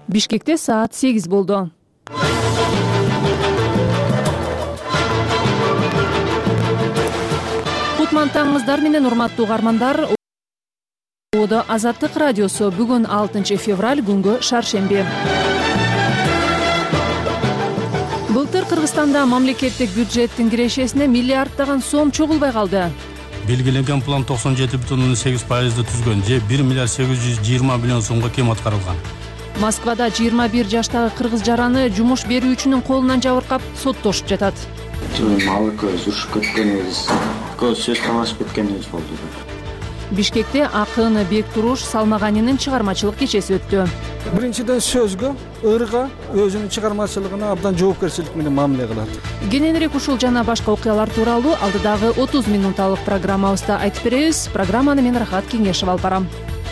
Бишкекте саат 8 болду. Кутман таңыңыздар менен урматтуу угармандар. Азаттык радиосу бүгүн 6 февраль күнгө шаршемби. Былтыр Кыргызстанда мамлекеттик бюджеттин кирешесине миллиарддаган сом чогулбай калды. Белгиленген план 97,8% түзгөн же 1 миллиард 820 миллион сомго кем аткарылган. Москвада 21 жаштагы кыргыз жараны жумуш берүүчүнүн колунан жабыркап соттошуп жатат. Малыкы жүрүшүп кеткенибиз, көз сөз талашып кеткенибиз болду. Бишкекте акын Бектуруш Салмаганинин чыгармачылык кечеси өттү. Биринчиден сөзгө, ырга, өзүнүн чыгармачылыгына абдан жоопкерчилик менен мамиле кылат. Кененирээк ушул жана башка окуялар тууралуу алдыдагы 30 минуталык программабызда айтып беребиз. Программаны мен Рахат Кеңешев алып барам.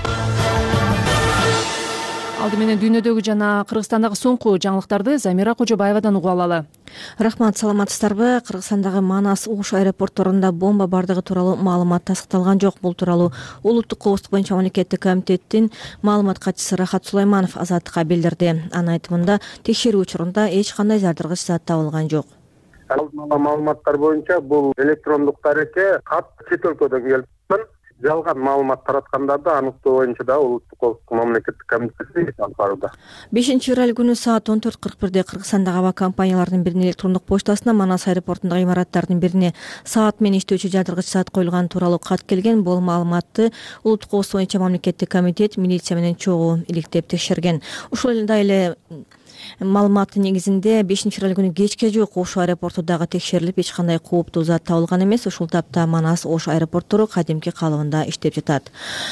Алды менен дүйнөдөгү жана Кыргызстандагы соңку жаңылыктарды Замира Кожобаевадан угуп алалы. Рахмат, саламатсыздарбы? Кыргызстандагы Манас Ош аэропортторунда бомба бардыгы тууралуу маалымат тастыкталган жок. Бул тууралуу Улуттук коопсуздук боюнча мамлекеттик комитеттин маалымат катчысы Рахат Сулайманов Азаттыкка билдирди. Анын айтымында текшерүү учурунда эч кандай зардыргыч зат табылган жок. Алдын ала маалыматтар боюнча бул электрондук дарекке кат чет өлкөдөн келип жалган маалымат тараткандарды аныктоо боюнча да Улуттук коопсуздук мамлекеттик комитети алып барууда. 5-февраль күнү саат 14:41 Кыргызстандагы аба компаниялардын биринин электрондук почтасына Манас аэропортундагы имараттардын бирине саат менен иштөөчү жадыргыч зат коюлган тууралуу кат келген. Бул маалыматты Улуттук коопсуздук боюнча мамлекеттик комитет милиция менен чогуу иликтеп текшерген. Ушул эле маалыматтын негизинде 5-февраль күнү кечке жок Ош аэропорту дагы текшерилип, эч кандай кооптуу зат табылган эмес. Ушул тапта Манас Ош аэропорттору кадимки калыбында иштеп жатат.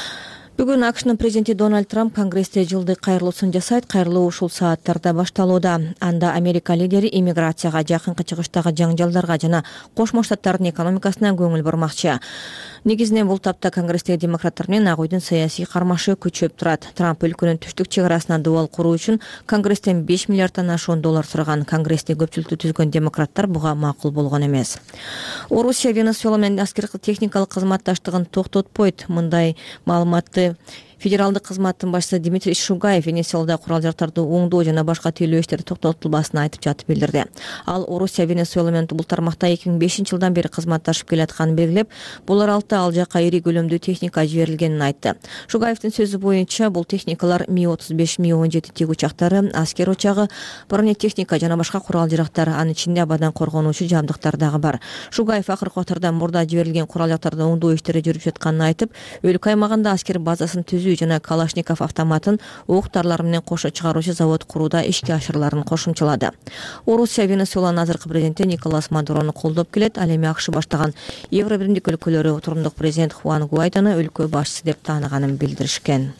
Бүгүн АКШнын президенти Дональд Трамп Конгрессте жылдык кайрылуусун жасайт. Кайрылуу ушул сааттарда башталууда. Анда Америка лидери иммиграцияга, жакынкы чыгыштагы жаңжалдарга жана Кошмо Штаттардын экономикасына көңүл бурмакчы. Негизинен бул тапта Конгресстеги демократтар менен Ак үйдүн саясий кармашы күчөп турат. Трамп өлкөнүн түштүк чек арасына дубал куруу үчүн Конгресстен 5 миллиарддан ашуун доллар сураган. Конгрессте көпчүлүктү түзгөн демократтар буга макул болгон эмес. Орусия Венесуэла менен аскердик техникалык кызматташтыгын токтотпойт. Мындай маалыматты Федералдык кызматтын башчысы Дмитрий Шугаев Венесуэлада курал-жарактарды оңдоо жана башка тейлөө иштери токтотулбасын айтып жатып билдирди. Ал Орусия Венесуэла менен бул тармакта 2005-жылдан бери кызматташып келатканын белгилеп, бул аралыкта ал жака ири көлөмдүү техника жиберилгенин айтты. Шугаевдин сөзү боюнча бул техникалар Ми-35, Ми-17 тик учактары, аскер учагы, бронетехника жана башка курал-жарактар, анын ичинде абадан коргонуучу жабдыктар дагы бар. Шугаев акыркы убактарда мурда жиберилген курал-жарактарды оңдоо иштери жүрүп жатканын айтып, өлкө аймагында аскер базасын түзүү жана Калашников автоматын ок-дарлар менен кошо чыгаруучу завод курууда ишке ашырыларын кошумчалады. Орусия Венесуэланын азыркы президенти Николас Мадурону колдоп келет. Ал эми АКШ баштаган Евробиримдик өлкөлөрү отурумдук президент Хуан Гуайдону өлкө башчысы деп тааныганын билдиришкен.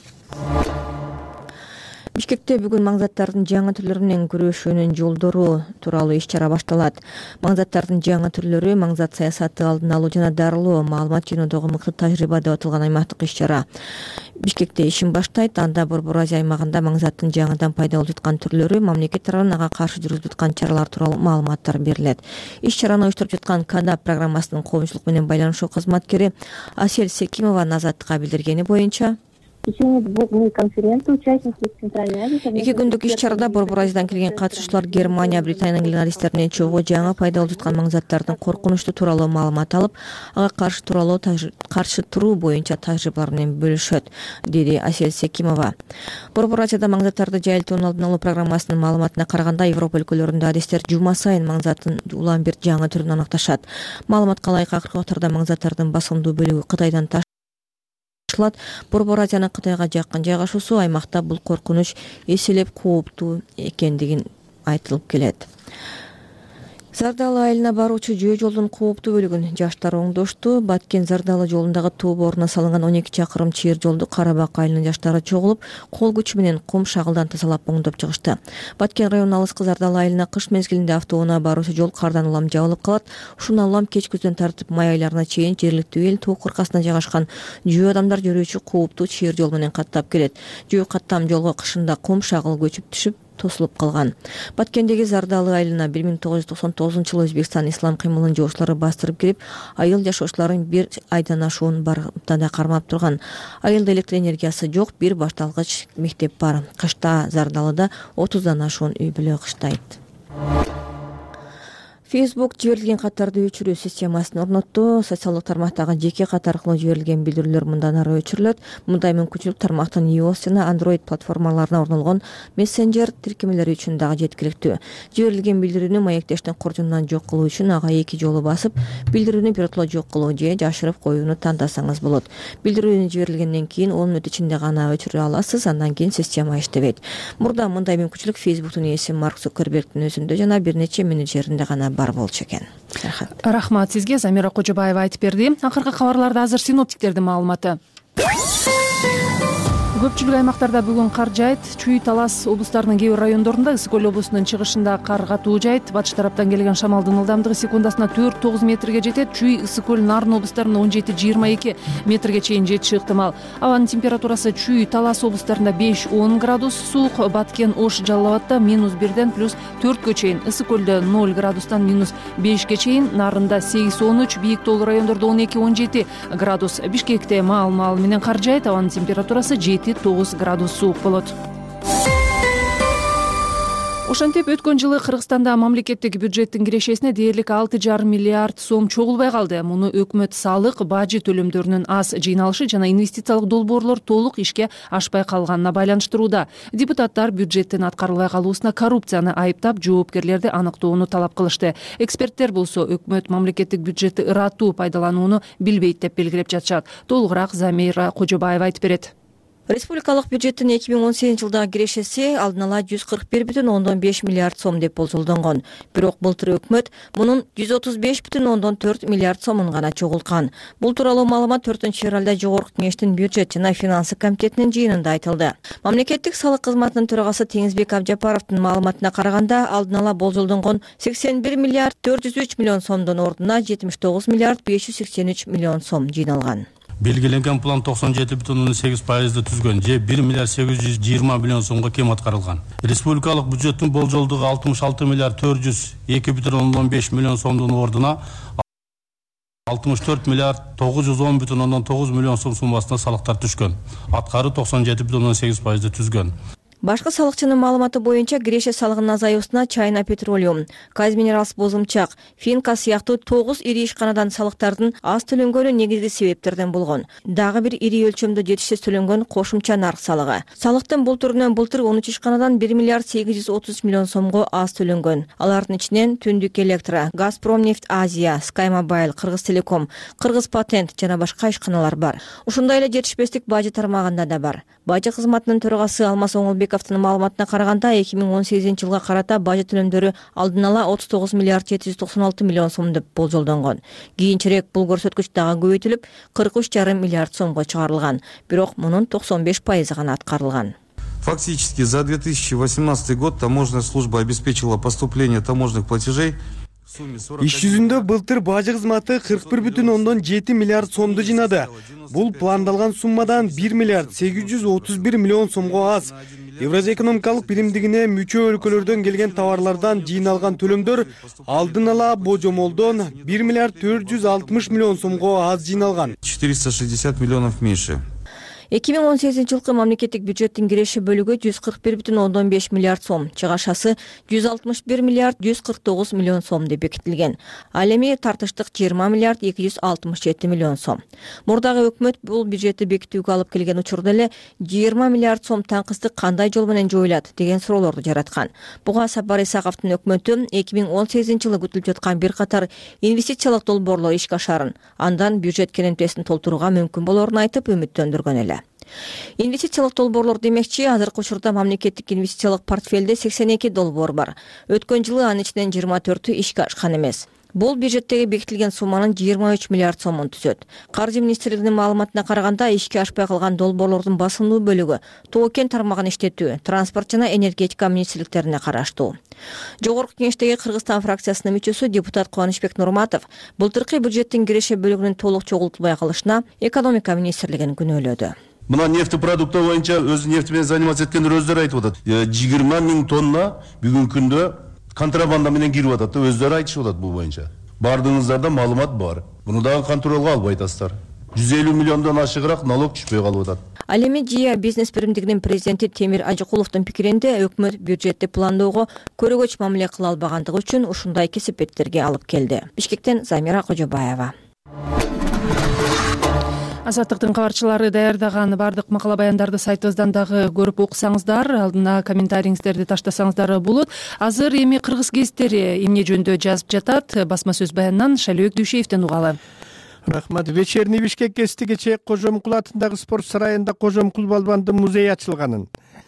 Бишкекте бүгүн маңзаттардын жаңы түрлөрү менен күрөшүүнүн жолдору тууралуу иш-чара башталат. Маңзаттардын жаңы түрлөрү, маңзат саясаты алдын алуу жана дарылоо, маалымат жыйноодогу мыкты тажрыйба деп аталган аймактык иш-чара Бишкекте ишин баштайт. Анда Борбор Азия аймагында маңзаттын жаңыдан пайда болуп жаткан түрлөрү, мамлекет тарабынан ага каршы жүргүзүлүп жаткан чаралар тууралуу маалыматтар берилет. Иш-чараны уюштуруп жаткан КАДАП программасынын коомчулук менен байланышуу кызматкери Асель Секимова Азаттыкка билдиргени боюнча, В течение 2 дней конференции участники из Центральной Азии... 2 күндүк иш-чарада Борбор Азиядан келген катышуучулар Германия, Британиянын журналисттери менен чогуу жаңы пайда болуп жаткан маңзаттардын коркунучтуу тууралуу маалымат алып, ага каршы туруу боюнча тажрыйбалар менен бөлүшөт, деди Асель Секимова. Борбор Азияда маңзаттарды жайылтуунун алдын алуу программасынын маалыматына караганда, Европа өлкөлөрүндө адистер жума сайын маңзаттын улам бир жаңы түрүн аныкташат. Маалыматка ылайык акыркы убактарда маңзаттардын басымдуу бөлүгү Кытайдан Борбор Азиянын Кытайга жакын жайгашуусу аймакта бул коркунуч эселеп кооптуу экендигин айтылып келет. Зардалы айылына баруучу жөө жолдун кооптуу бөлүгүн жаштар оңдошту. Баткен Зардалы жолундагы тоо боруна салынган 12 чакырым чыйыр жолду Карабак айылынын жаштары чогулуп, кол күчү менен кум шагылдан тазалап оңдоп чыгышты. Баткен районунун алыскы Зардалы айылына кыш мезгилинде автоунаа баруучу жол кардан улам жабылып калат. Ушуна улам кеч күздөн тартып май айларына чейин жергиликтүү эл тоо кыркасына жайгашкан жөө адамдар жүрүүчү кооптуу чыйыр жол менен каттап келет. Жөө каттам жолго кышында кум шагыл көчүп түшүп, тосулуп калган. Баткендеги Зардалы айылына 1999 Өзбекстан ислам кыймылынын жоошчулары бастырып кирип, айыл жашоочуларын бир айдан ашуун барымтада кармап турган. Айылда электр энергиясы жок, бир башталгыч мектеп бар. Кышта Зардалыда 30дан ашуун үй бүлө кыштайт. Facebook жиберилген каттарды өчүрүү системасын орнотту. Социалдык тармактагы жеке кат аркылуу жиберилген билдирүүлөр мындан ары өчүрүлөт. Мындай мүмкүнчүлүк тармактын iOS жана Android платформаларына орнолгон мессенджер тиркемелери үчүн дагы жеткиликтүү. Жиберилген билдирүүнү маектештин коржунунан жок кылуу үчүн ага 2 жолу басып, билдирүүнү биротоло жок кылуу же жашырып коюуну тандасаңыз болот. Билдирүүнү жиберилгенден кийин 10 мүнөт ичинде гана өчүрө аласыз, андан кийин система иштебейт. Мурда мындай мүмкүнчүлүк Facebooктун ээси Марк Цукербергдин өзүндө жана бир нече менеджеринде гана бар болчу экен. Рахмат сизге, Замира Кожобаева айтып берди. Акыркы кабарларда азыр синоптиктердин маалыматы. Көпчүлүк аймактарда бүгүн кар жаайт. Чүй, Талас облустарынын кээ бир райондорунда, Ысык көл облусунун чыгышында кар катуу жаайт. Батыш тараптан келген шамалдын ылдамдыгы секундасына 4-9 метрге жетет. Чүй, Ысык көл, Нарын облустарында 17-22 метрге чейин жетиши ыктымал. Абанын температурасы Чүй, Талас облустарында 5-10 градус суук, Баткен, Ош, Жалал Абадта -1ден +4 чейин, Ысык көлдө 0 градустан -5 чейин, Нарында 8-13, бийик тоолуу райондордо 12-17 градус. Бишкекте маал менен кар жаайт. Абанын температурасы 7-9 градус суук болот. Ошентип өткөн жылы Кыргызстанда мамлекеттик бюджеттин кирешесине дээрлик 6,5 миллиард сом чогулбай калды. Муну өкмөт салык, бажы төлөмдөрүнүн аз жыйналышы жана инвестициялык долбоорлор толук ишке ашпай калганына байланыштырууда. Депутаттар бюджеттин аткарылбай калуусуна коррупцияны айыптап, жоопкерлерди аныктоону талап кылышты. Эксперттер болсо өкмөт мамлекеттик бюджетти ыраттуу пайдаланууну билбейт деп белгилеп жатышат. Толугураак Замира Кожобаева айтып берет. Республикалык бюджеттин 2018 жылдагы кирешеси алдын ала 141,5 миллиард сом деп болжолдонгон. Бирок былтыр өкмөт мунун 135,4 миллиард сомун гана чогулткан. Бул тууралуу маалымат 4-февралда Жогорку кеңештин бюджет жана финансы комитетинин жыйынында айтылды. Мамлекеттик салык кызматынын төрагасы Теңизбек Абжапаровдун маалыматына караганда, алдын ала болжолдонгон 81 миллиард 403 миллион сомдун ордуна 79 миллиард 583 миллион сом жыйналган. Белгиленген план 97,8% түзгөн же 1 миллиард 820 миллион сомго кем аткарылган. Республикалык бюджеттин болжолдугу 66 миллиард 402,5 миллион сомдун ордуна 64 миллиард 910,9 миллион сом суммасына салыктар түшкөн. Аткаруу 97,8% түзгөн. Башкы салыкчынын маалыматы боюнча киреше салыгынын азаюусуна Чайна Петролиум, Казминералс Бозумчак, Финка сыяктуу 9 ири ишканадан салыктардын аз төлөнгөнү негизги себептерден болгон. Дагы бир ири өлчөмдө жетишсиз төлөнгөн кошумча нарк салыгы. Салыктын бул түрүнөн былтыр 13 ишканадан 1 миллиард 830 миллион сомго аз төлөнгөн. Алардын ичинен Түндүк Электро, Газпромнефть Азия, Скаймобайл, Кыргыз Телеком, Кыргыз Патент жана башка ишканалар бар. Ушундай эле жетишпестик бажы тармагында да бар. Бажы кызматынын төрагасы Алмаз Оңолбековдун маалыматына караганда 2018 жылга карата бажы төлөмдөрү алдын ала 39 миллиард 796 миллион сом деп болжолдонгон. Кийинчерээк бул көрсөткүч дагы көбөйтүлүп 43,5 миллиард сомго чыгарылган. Бирок мунун 95% гана аткарылган. Фактически за 2018 год таможенная служба обеспечила поступление таможенных платежей. Иш жүзүндө былтыр бажы кызматы 41,7 миллиард сомду жыйнады. Бул пландалган суммадан 1 миллиард 831 миллион сомго аз. Евразия экономикалык биримдигине мүчө өлкөлөрдөн келген товарлардан жыйналган төлөмдөр алдын ала божомолдон 1 миллиард 460 миллион сомго аз жыйналган. 460 миллионов меньше. 2018 жылкы мамлекеттик бюджеттин киреше бөлүгү 141,5 миллиард сом, чыгашасы 161 миллиард 149 миллион сом деп бекитилген. Ал эми тартыштык 20 миллиард 267 миллион сом. Мурдагы өкмөт бул бюджетти бекитүүгө алып келген учурда эле 20 миллиард сом таңкыстык кандай жол менен жоюлат деген суроолорду жараткан. Буга Сапар Исаковдун өкмөтү 2018 жылы күтүлүп жаткан бир катар инвестициялык долбоорлор ишке ашарын, андан бюджет керемтесин толтурууга мүмкүн болорун айтып үмүттөндүргөн эле. Инвестициялык долбоорлор демекчи, азыркы учурда мамлекеттик инвестициялык портфелде 82 долбоор бар. Өткөн жылы анын ичинен 24-ü ишке ашкан эмес. Бул бюджеттеги бекитилген сумманын 23 миллиард сомун түзөт. Каржы министрлигинин маалыматына караганда, ишке ашпай калган долбоорлордун басымдуу бөлүгү тоо-кен тармагын иштетүү, транспорт жана энергетика министрликтерине караштуу. Жогорку кеңештеги Кыргызстан фракциясынын мүчөсү депутат Кубанычбек Нурматов былтыркы бюджеттин киреше бөлүгүнүн толук чогултулбай калышына экономика министрлигин күнөөлөдү. Мына нефтепродукты боюнча өз нефть менен заниматься эткендер өздөрү айтып атат. 20 000 тонна бүгүнкү күндө контрабанда менен кирип атат деп өздөрү айтышып атат бул боюнча. Бардыгыңыздарда маалымат бар. Буну дагы контролго албай атасыздар. 150 миллиондон ашыгыраак налог түшпөй калып атат. Ал эми ЖИА бизнес биримдигинин президенти Темир Ажыкуловдун пикиринде өкмөт бюджетти пландоого көрөгөч мамиле кыла албагандыгы үчүн ушундай кесепеттерге алып келди. Бишкектен Замира Кожобаева. Азаттыктын кабарчылары даярдаган бардык макала баяндарды сайтыбыздан дагы көрүп окусаңыздар, алдына комментарийиңиздерди таштасаңыздар болот. Азыр эми кыргыз гезиттери эмне жөнүндө жазып жатат? Басма сөз баянынан Шалибек Дүйшеевден угалы. Рахмат. Вечерний Бишкек гезити кечээ Кожомкул атындагы спорт сарайында Кожомкул балбандын музейи ачылганын,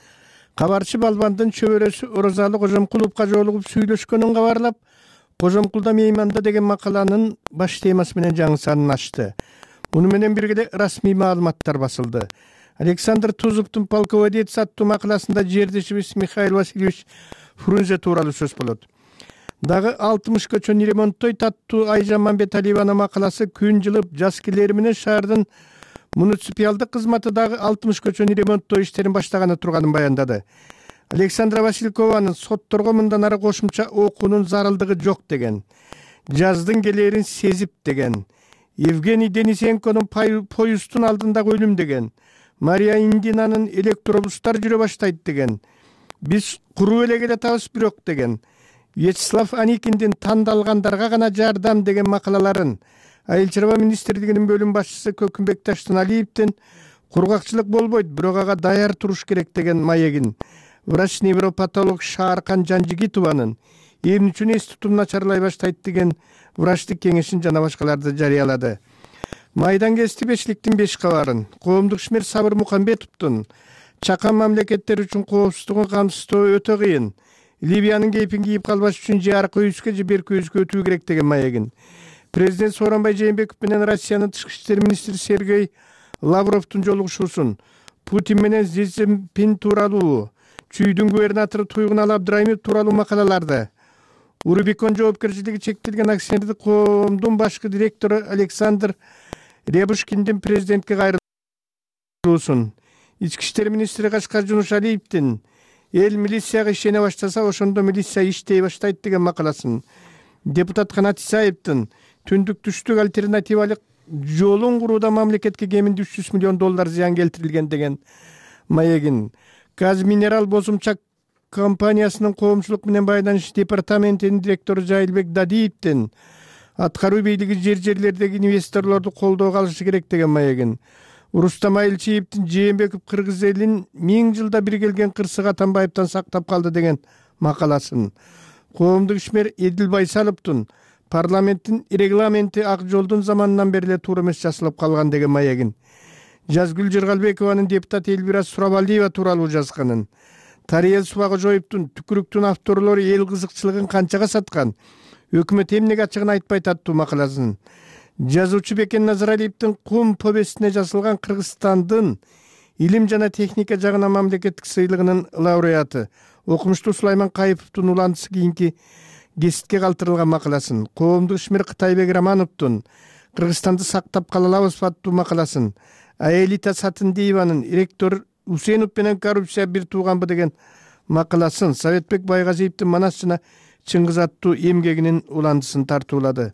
кабарчы балбандын чөбөрөсү Орозалы Кожомкуловго жолугуп сүйлөшкөнүн кабарлап, Кожомкулда мейманда деген макаланын баш темасы менен жаңы санын ачты. Муну менен бирге расмий маалыматтар басылды. Александр Тузовдун полководец аттуу макаласында жердешибиз Михаил Васильевич Фрунзе тууралуу сөз болот. Дагы 60 көчөнү ремонттой таттуу Айжан Мамбеталиеванын макаласы күн жылып жаз келери менен шаардын муниципалдык кызматы дагы 60 көчөнү ремонттой иштерин баштаганы турганын баяндады. Александра Василькованын сотторго мындан ары кошумча окуунун зарылдыгы жок деген, жаздын келерин сезип деген, Евгений Денисенконун поезддун алдындагы өлүм деген, Мария Индинанын электробустар жүрө баштайт деген, биз куруу эле келатабыз бирок деген, Вячеслав Аникиндин тандалгандарга гана жардам деген макалаларын, Айыл чарба министрлигинин бөлүм башчысы Көкүмбек Таштаналиевдин кургакчылык болбойт, бирок ага даяр туруш керек деген маегин, врач-невропатолог Шааркан Жанжигитованын эмне институтун начарлай баштайт деген врачтык кеңешин жана башкаларды жарыялады. Майдан гезити бешликтин 5 кабарын, коомдук ишмер Сабыр Мукамбетовдун чакан мамлекеттер үчүн коопсуздугун камсыздоо өтө кыйын, Ливиянын кейпин кийип калбаш үчүн же аркы үйүскө же берки үйүскө өтүү керек деген маегин, президент Сооронбай Жээнбеков менен Россиянын тышкы иштер министри Сергей Лавровдун жолугушуусун, Путин менен Си Цзиньпин тууралуу, Чүйдүн губернатору Туйгунал Абдраимов тууралуу макалаларды, Урбикон жоопкерчилиги чектелген акционердик коомдун башкы директору Александр Рябушкиндин президентке кайрылуусун, ички иштер министри Кашкар Жунушалиевдин эл милицияга ишене баштаса ошондо милиция иштей баштайт деген макаласын, депутат Канат Исаевдин түндүк түштүк альтернативалык жолун курууда мамлекетке кеминде $300 миллион зыян келтирилген деген маегин, Казминерал бозумча компаниясынын коомчулук менен байланыш департаментинин директору Жайылбек Дадиевдин аткаруу бийлиги жерлердеги инвесторлорду колдоого алышы керек деген маегин, Рустам Айылчиевдин Жээнбеков кыргыз элин 1000 жылда бир келген кырсык Атамбаевден сактап калды деген макаласын, коомдук ишмер Эдил Байсаловдун парламенттин регламенти ак жолдун заманынан бери туура эмес жасалып калган деген маегин, Жазгүл Жыргалбекованын депутат Элвира Сурабалиева тууралуу жазганын, Тариел Субагожоевдун түкүрүктүн авторлору эл кызыкчылыгын канчага саткан, өкмөт эмнеге ачыгын айтпайт аттуу макаласын, жазуучу Бекен Назаралиевдин Кум повестине жазылган Кыргызстандын илим жана техника жагынан мамлекеттик сыйлыгынын лауреаты окумуштуу Сулайман Кайыповдун уландысы кийинки гезитке калтырылган макаласын, коомдук ишмер Кытайбек Романовдун Кыргызстанды сактап кала алабыз аттуу макаласын, Аэлита Сатындиеванын ректор Усенов менен коррупция бир тууганбы деген макаласын, Советбек Байгазиевдин Манас жана Чыңгыз аттуу эмгегинин уландысын тартуулады.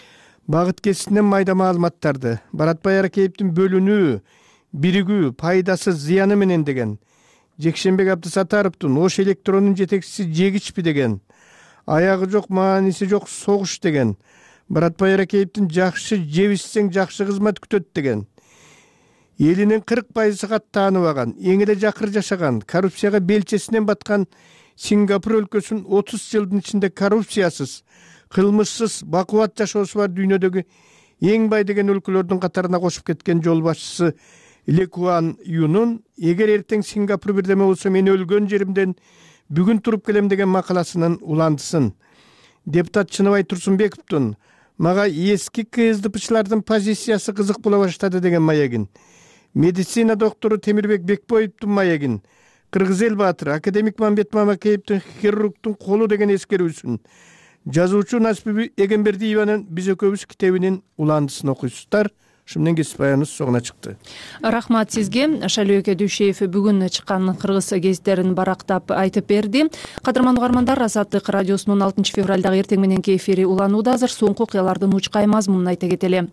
Багыт кесинен майда маалыматтарды, Баратбай Аракеевдин бөлүнүү, биригүү, пайдасы зыяны менен деген, Жекшенбек Абдысатаровдун Ош электронун жетекчиси жегичпи деген, аягы жок, мааниси жок согуш деген, Баратбай Аракеевдин жакшы жебишсең жакшы кызмат күтөт деген, элинин 40% каттааныбаган, эң эле жакыр жашаган, коррупцияга белчесинен баткан Сингапур өлкөсүн 30 жылдын ичинде коррупциясыз, кылмышсыз, бакубат жашоосу бар дүйнөдөгү эң бай деген өлкөлөрдүн катарына кошуп кеткен жол башчысы Ли Куан Юнун эгер эртең Сингапур бирдеме болсо мен өлгөн жеримден бүгүн туруп келем деген макаласынын уландысын, депутат Чыныбай Турсунбековдун мага эски КСДПчылардын позициясы кызык боло баштады деген маегин, медицина доктору Темирбек Бекбоевдун маегин, Кыргыз эл баатыры академик Мамбет Мамакеевдин хирургдун колу деген эскерүүсүн, жазуучу Насипби Эгембердиеванын Биз экөөбүз китебинин уландысын окуйсуздар. ушун менен кесип аягыбыз согуна чыкты. Рахмат сизге. Шалөөкө Дүйшеев бүгүн чыккан кыргыз гезиттерин барактап айтып берди. Кадырман угармандар, Азаттык радиосунун 6 февралдагы эртең мененки эфири уланууда. Азыр соңку окуялардын учкай мазмунун айта кетели.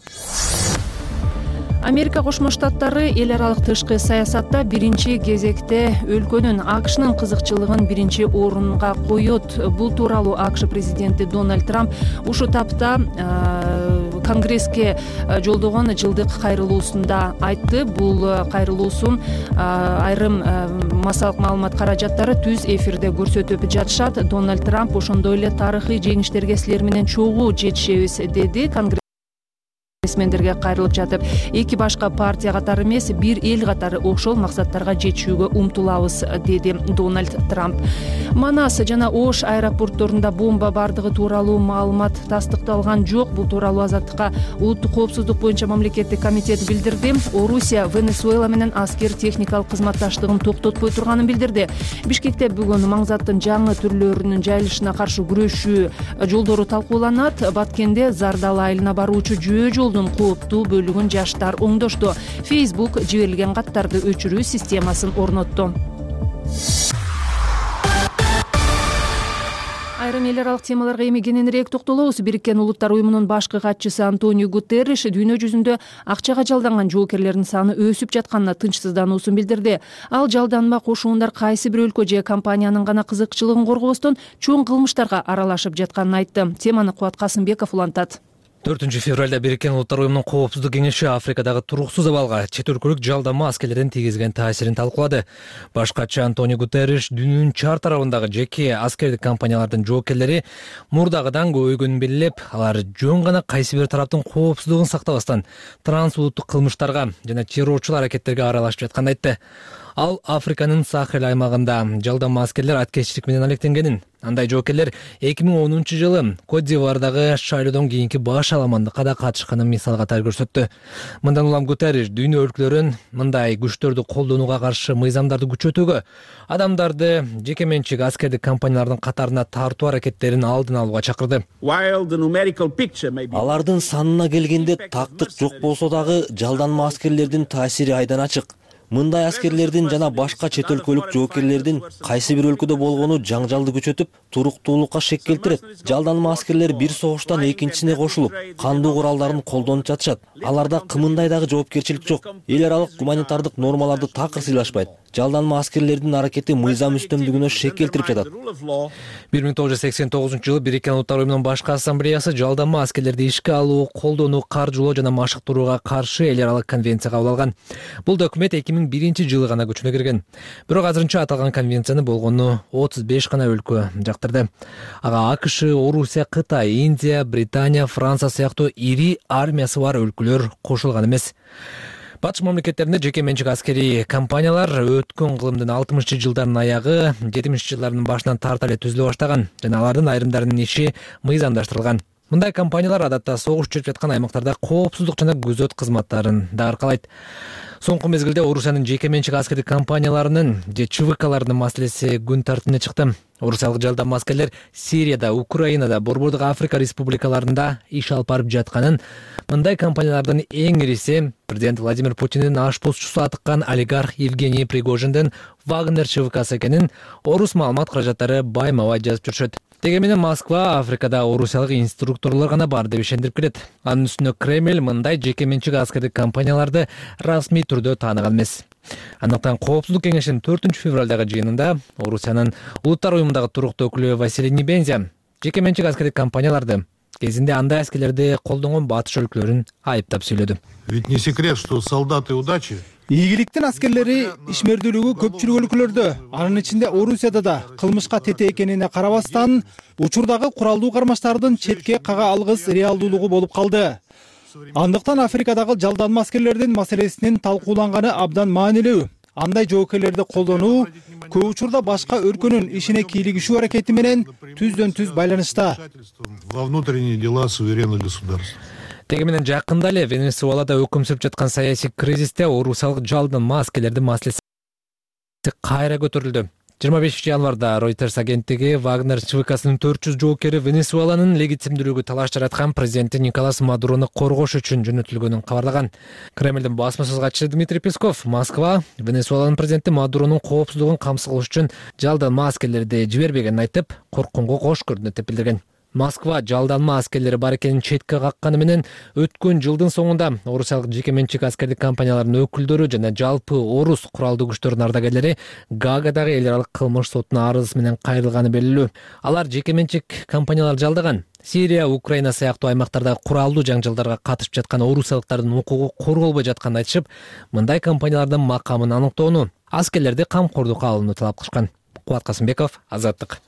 Америка Кошмо Штаттары эл аралык тышкы саясатта биринчи кезекте өлкөнүн АКШнын кызыкчылыгын биринчи орунга коет. Бул тууралуу АКШ президенти Дональд Трамп ушул тапта Конгресске жолдогон жылдык кайрылуусунда айтты. Бул кайрылуусун айрым массалык маалымат каражаттары түз эфирде көрсөтүп жатышат. Дональд Трамп ошондой эле тарыхый жеңиштерге силер менен чогуу жетишебиз деди. Конгрессмендерге кайрылып жатып, эки башка партия катары эмес, бир эл катары ошол максаттарга жетүүгө умтулабыз, деди Дональд Трамп. Манас жана Ош аэропортторунда бомба бардыгы тууралуу маалымат тастыкталган жок. Бул тууралуу Азаттыкка улуттук коопсуздук боюнча мамлекеттик комитет билдирди. Орусия Венесуэла менен аскер техникалык кызматташтыгын токтотпой турганын билдирди. Бишкекте бүгүн маңзаттын жаңы түрлөрүнүн жайылышына каршы күрөшүү жолдору талкууланат. Баткенде Зардал айылына баруучу жөө жолдун кооптуу бөлүгүн жаштар оңдошту. Facebook жиберилген каттарды өчүрүү системасын орнотту. Айрым эл аралык темаларга эми кененирээк токтолобуз. Бириккен Улуттар уюмунун башкы катчысы Антонио Гутерриш дүйнө жүзүндө акчага жалданган жоокерлердин саны өсүп жатканына тынчсыздануусун билдирди. Ал жалданма кошуундар кайсы бир өлкө же компаниянын гана кызыкчылыгын коргобостон чоң кылмыштарга аралашып жатканын айтты. Теманы Кубат Касымбеков улантат. 4 февралда Бириккен Улуттар уюмунун коопсуздук кеңеши Африкадагы туруксуз абалга чет өлкөлүк жалданма аскерлердин тийгизген таасирин талкуулады. Баш катчы Антонио Гутерриш дүйнөнүн чар тарабындагы жеке аскердик компаниялардын жоокерлери мурдагыдан көбөйгөнүн белгилеп, алар жөн гана кайсы бир тараптын коопсуздугун сактабастан трансулуттук кылмыштарга жана террорчул аракеттерге аралашып жатканын айтты. Ал Африканын Сахел аймагында жалданма аскерлер аткезчилик менен алектенгенин, андай жоокерлер 2010-жылы Кот-д'Ивуардагы шайлоодон кийинки баш аламандыкка да катышканын мисал катары көрсөттү. Мындан улам Гутерриш дүйнө өлкөлөрүн мындай күчтөрдү колдонууга каршы мыйзамдарды күчөтүүгө, адамдарды жеке менчик аскердик компаниялардын катарына тартуу аракеттерин алдын алууга чакырды. Алардын санына келгенде тактык жок болсо дагы жалданма аскерлердин таасири айдан ачык. Мындай аскерлердин жана башка чет өлкөлүк жоокерлердин кайсы бир өлкөдө болгону жаңжалды күчөтүп, туруктуулукка шек келтирет. Жалданма аскерлер бир согуштан экинчисине кошулуп, кандуу куралдарын колдонуп жатышат. Аларда кымындай дагы жоопкерчилик жок. Эл аралык гуманитардык нормаларды такыр сыйлашпайт. Жалданма аскерлердин аракети мыйзам үстөмдүгүнө шек келтирип жатат. 1989-жылы Бириккен Улуттар уюмунун башкы ассамблеясы жалданма аскерлерди ишке алуу, колдонуу, каржылоо жана машыктырууга каршы эл аралык конвенция кабыл алган. Бул документ 2001-жылы гана күчүнө кирген. Бирок азырынча аталган конвенцияны болгону 35 гана өлкө жактырды. Ага АКШ, Орусия, Кытай, Индия, Британия, Франция сыяктуу ири армиясы бар өлкөлөр кошулган эмес. Батыш мамлекеттеринде жеке менчик аскери компаниялар өткөн кылымдын 60-жылдардын аягы, 70-жылдардын башынан тарта эле түзүлө баштаган жана алардын айрымдарынын иши мыйзамдаштырылган. Мындай компаниялар адатта согуш жүрүп жаткан аймактарда коопсуздук жана күзөт кызматтарын да аркалайт. Соңку мезгилде Орусиянын жеке менчик аскердик компанияларынын же ЧВКлардын маселеси күн тартибине чыкты. Орусиялык жалданма аскерлер Сирияда, Украинада, Борбордук Африка республикаларында иш алып барып жатканын, мындай компаниялардын эң ириси президент Владимир Путиндин ашпозчусу атыккан олигарх Евгений Пригожиндин Вагнер ЧВКсы экенин орус маалымат каражаттары байма-бай жазып жүрүшөт. Деги менен Москва Африкада орусиялык инструкторлор гана бар деп ишендирип келет. Анын үстүнө Кремль мындай жеке менчик аскердик компанияларды расмий түрдө тааныган эмес. Андыктан Коопсуздук кеңешинин 4 февралдагы жыйынында Орусиянын Улуттар уюмундагы туруктуу өкүлү Василий Небензя жеке менчик аскердик компанияларды кезинде андай аскерлерди колдонгон батыш өлкөлөрүн айыптап сүйлөдү. Ведь не секрет, что солдаты удачи Ийгиликтин аскерлери ишмердүүлүгү көпчүлүк өлкөлөрдө, анын ичинде Орусияда да кылмышка тете экенине карабастан, учурдагы куралдуу кармаштардын четке кага алгыс реалдуулугу болуп калды. Андыктан Африкадагы жалданма аскерлердин маселесинин талкууланганы абдан маанилүү. Андай жоокерлерди колдонуу көп учурда башка өлкөнүн ишине кийлигишүү аракети менен түздөн-түз байланышта. Во внутренние дела суверенных государств. Теги менен жакында эле Венесуэлада өкүм сүрүп жаткан саясий кризисте орусиялык жалданма аскерлердин маселеси кайра көтөрүлдү. 25 январда Reuters агенттиги Вагнер ЧВКсынын 400 жоокери Венесуэланын легитимдүүлүгү талаш жараткан президенти Николас Мадурону коргош үчүн жөнөтүлгөнүн кабарлаган. Кремлдин басма сөз катчысы Дмитрий Песков Москва Венесуэланын президенти Мадуронун коопсуздугун камсыз кылыш үчүн жалданма аскерлерди жибербегенин айтып, коркунга кош көрдүнө тепилдирген. Москва жалданма аскерлери бар экенин четке какканы менен өткөн жылдын соңунда орусиялык жеке менчик аскердик компаниялардын өкүлдөрү жана жалпы орус куралдуу күчтөрдүн ардагерлери Гаагадагы эл аралык кылмыш сотуна арыз менен кайрылганы белгилүү. Алар жеке менчик компаниялар жалдаган Сирия, Украина сыяктуу аймактарда куралдуу жаңжалдарга катышып жаткан орусиялыктардын укугу корголбой жатканын айтышып, мындай компаниялардын макамын аныктоону, аскерлерди камкордукка алууну талап кылышкан. Кубат Касымбеков, Азаттык.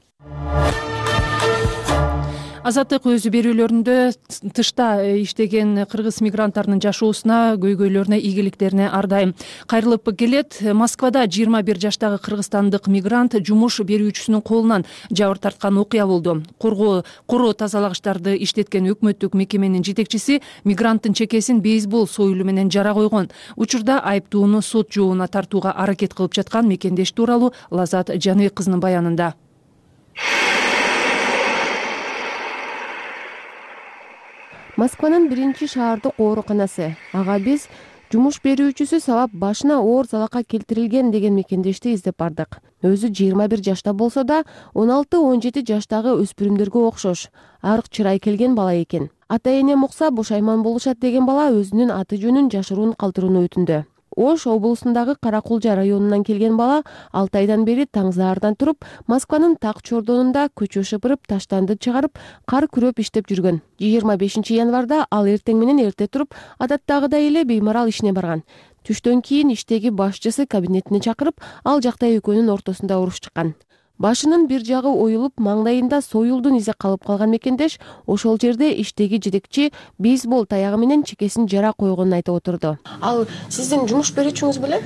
Азаттык өзү берүүлөрүндө тышта иштеген кыргыз мигранттарынын жашоосуна, көйгөйлөрүнө, ийгиликтерине ар дайым кайрылып келет. Москвада 21 жаштагы кыргызстандык мигрант жумуш берүүчүсүнүн колунан жабыр тарткан окуя болду. Короо тазалагычтарды иштеткен өкмөттүк мекеменин жетекчиси мигранттын чекесин бейсбол союлу менен жара койгон. Учурда айыптууну сот жообуна тартууга аракет кылып жаткан мекендеш тууралуу Лазат Жаныбек кызынын баянында. Москванын 1-шаардык ооруканасы. Ага биз жумуш берүүчүсү сабап башына оор залакка келтирилген деген мекендешти издеп бардык. Өзү 21 жашта болсо да 16-17 жаштагы өспүрүмдөргө окшош. Арык чырай келген бала экен. Ата-энем укса бошайман болушат деген бала өзүнүн аты жөнүн жашыруун калтырууну өтүндү. Ош облусундагы Каракулжа районунан келген бала 6 айдан бери таңзаардан туруп, Москванын так чордонунда көчө шыпырып, таштанды чыгарып, кар күрөп иштеп жүргөн. 25 январда ал эртең менен эрте туруп, адаттагыдай эле беймарал ишине барган. Түштөн кийин иштеги башчысы кабинетине чакырып, ал жакта экөөнүн ортосунда уруш чыккан. Башынын бир жагы оюлуп, маңдайында союлдун изи калып калган мекендеш ошол жерде иштеги жетекчи бейсбол таягы менен чекесин жара койгонун айтып отурду. Ал сиздин жумуш берүүчүңүз беле?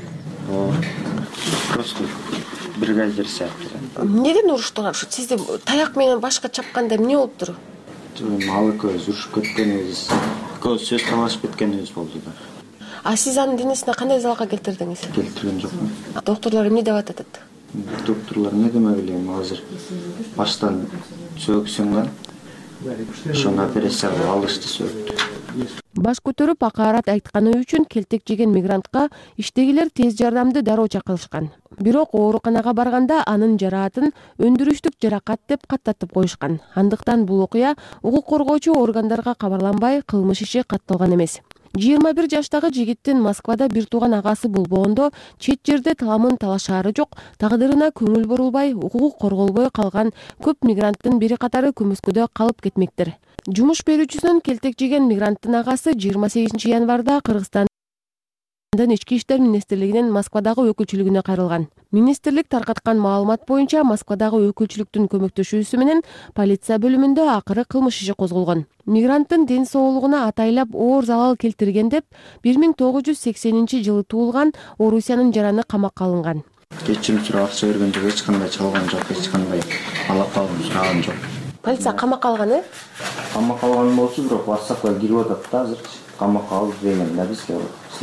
Просто бригадир сыяктуу. Неден уруштуңар? Сизди таяк менен башка чапканда эмне болуптур? Малы көз урушуп кеткенибиз, көз сөз талашып кеткенибиз болду да. А сиз анын денесине кандай залалга келтирдиңиз? Келтирген жокмун. Доктурлар эмне деп атат? Доктурлар не деме билем, азыр баштан сөөк сынган. Ошону операцияга алышты сөөктү. Баш көтөрүп акаарат айтканы үчүн келтек жеген мигрантка иштегилер тез жардамды дароо чакырышкан. Бирок ооруканага барганда анын жараатын өндүрүштүк жаракат деп каттатып коюшкан. Андыктан бул окуя укук коргоочу органдарга кабарланбай кылмыш иши катталган эмес. 21 жаштагы жигиттин Москвада бир тууган агасы болбогондо чет жерде таламын талашаары жок, тагдырына көңүл бурулбай, укугу корголбой калган көп мигранттын бири катары көмөскөдө калып кетмектир. Жумуш берүүчүсүнөн келтек жеген мигранттын агасы 28 январда Кыргызстандын Ички иштер министрлигинин Москвадагы өкүлчүлүгүнө кайрылган. Министрлик таркаткан маалымат боюнча Москвадагы өкүлчүлүктүн көмөктөшүүсү менен полиция бөлүмүндө акыры кылмыш иши козголгон. Мигранттын ден соолугуна атайлап оор залал келтирген деп 1980-жылы туулган Орусиянын жараны камакка алынган. Кечирим сурап акча берген жок, эч кандай чалган жок, эч кандай алакалым сураган жок. Полиция камакка алган, Камакка алган болчу, бирок WhatsAppка кирип атат да азыр. Камакка алып берген да бизге.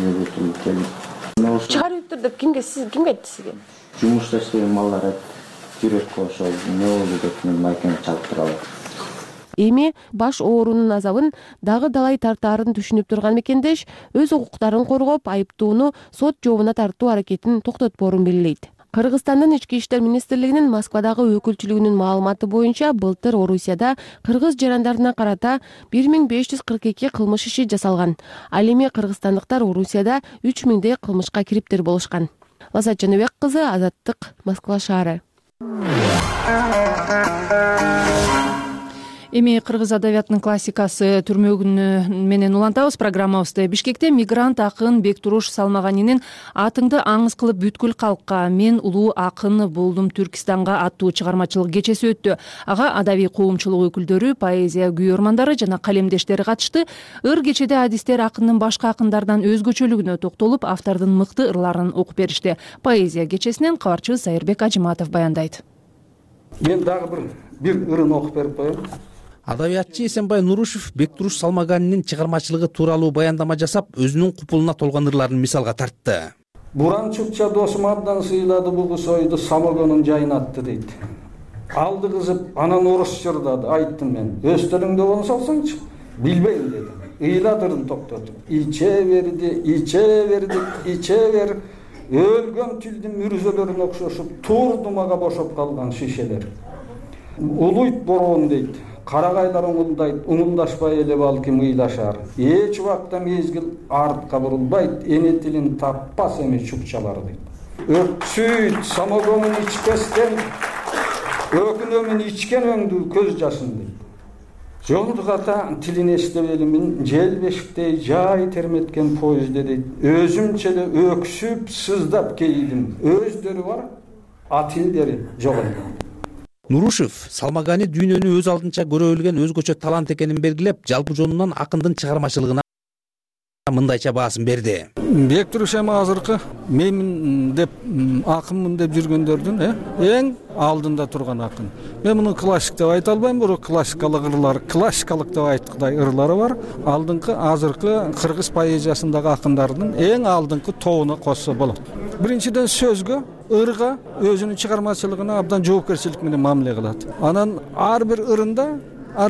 Чыгарып деп кимге айтты сизге? Жумушта иштеген балдар жүрөт ошол эмне болду деп мен майканы чалып туралы. Эми баш оорунун азабын дагы далай тартаарын түшүнүп турган мекендеш өз укуктарын коргоп, айыптууну сот жообуна тартуу аракетин токтотпоорун белгилейт. Кыргызстандын Ички иштер министрлигинин Москвадагы өкүлчүлүгүнүн маалыматы боюнча былтыр Орусияда кыргыз жарандарына карата 1542 кылмыш иши жасалган. Ал эми кыргызстандыктар Орусияда 3000дей кылмышка кириптир болушкан. Лазат Жаныбек кызы, Азаттык, Москва шаары. Эми кыргыз адабиятынын классикасы түрмө күнү менен улантабыз программабызды. Бишкекте мигрант акын Бектуруш Салмаганинин "Атыңды аңыз кылып бүткүл калкка, мен улуу акын болдум Түркистанга" аттуу чыгармачылык кечеси өттү. Ага адабий коомчулук өкүлдөрү, поэзия күйөрмандары жана калемдештери катышты. Ыр кечеде адистер акындын башка акындардан өзгөчөлүгүнө токтолуп, автордун мыкты ырларын окуп беришти. Поэзия кечесинен кабарчыбыз Зайырбек Ажыматов баяндайт. Мен дагы бир ырын окуп берип коем. Адабиятчы Эсенбай Нурушев Бектуруш Салмаганинин чыгармачылыгы тууралуу баяндама жасап, өзүнүн купулуна толгон ырларын мисалга тартты. Буран чукча досум абдан сыйлады бул кусойду, самогонун жайнатты дейт. Алды кызып, анан орус жырдады. Айттым мен, өз телиңде оны салсаңчы. Билбейм деди. Ыйладырын токтотуп. Иче бер. Өлгөн тилдин мүрзөлөрүнө окшошуп, турдумага бошоп калган шишелер. Улуйт бороон дейт. Карагайлар уңулдайт, уңулдашпай эле балким ыйлашар. Эч убакта мезгил артка бурулбайт, эне тилин таппас эми чукчалар дейт. Өксүйт, самогонун ичпестен, өкүнөмүн ичкен өңдү көз жашын дейт. Жолду ката тилин эстебелимин, жел бешиктей жай терметкен поезде дейт. Өзүмчө эле өксүп, сыздап кейдим. Өздөрү бар, а тилдери жок экен. Нурушев Салмагани дүйнөнү өз алдынча көрө билген өзгөчө талант экенин белгилеп, жалпы жонунан акындын чыгармачылыгына мындайча баасын берди. Бектуруш эми азыркы менмин деп акынмын деп жүргөндөрдүн эң алдында турган акын. Мен муну классик деп айта албайм, бирок классикалык ырлары, классикалык деп айткандай ырлары бар. Алдыңкы азыркы кыргыз поэзиясындагы акындардын эң алдыңкы тобуна косса болот. Биринчиден сөзгө, ырга, өзүнүн чыгармачылыгына абдан жоопкерчилик менен мамиле кылат. Анан ар бир ырында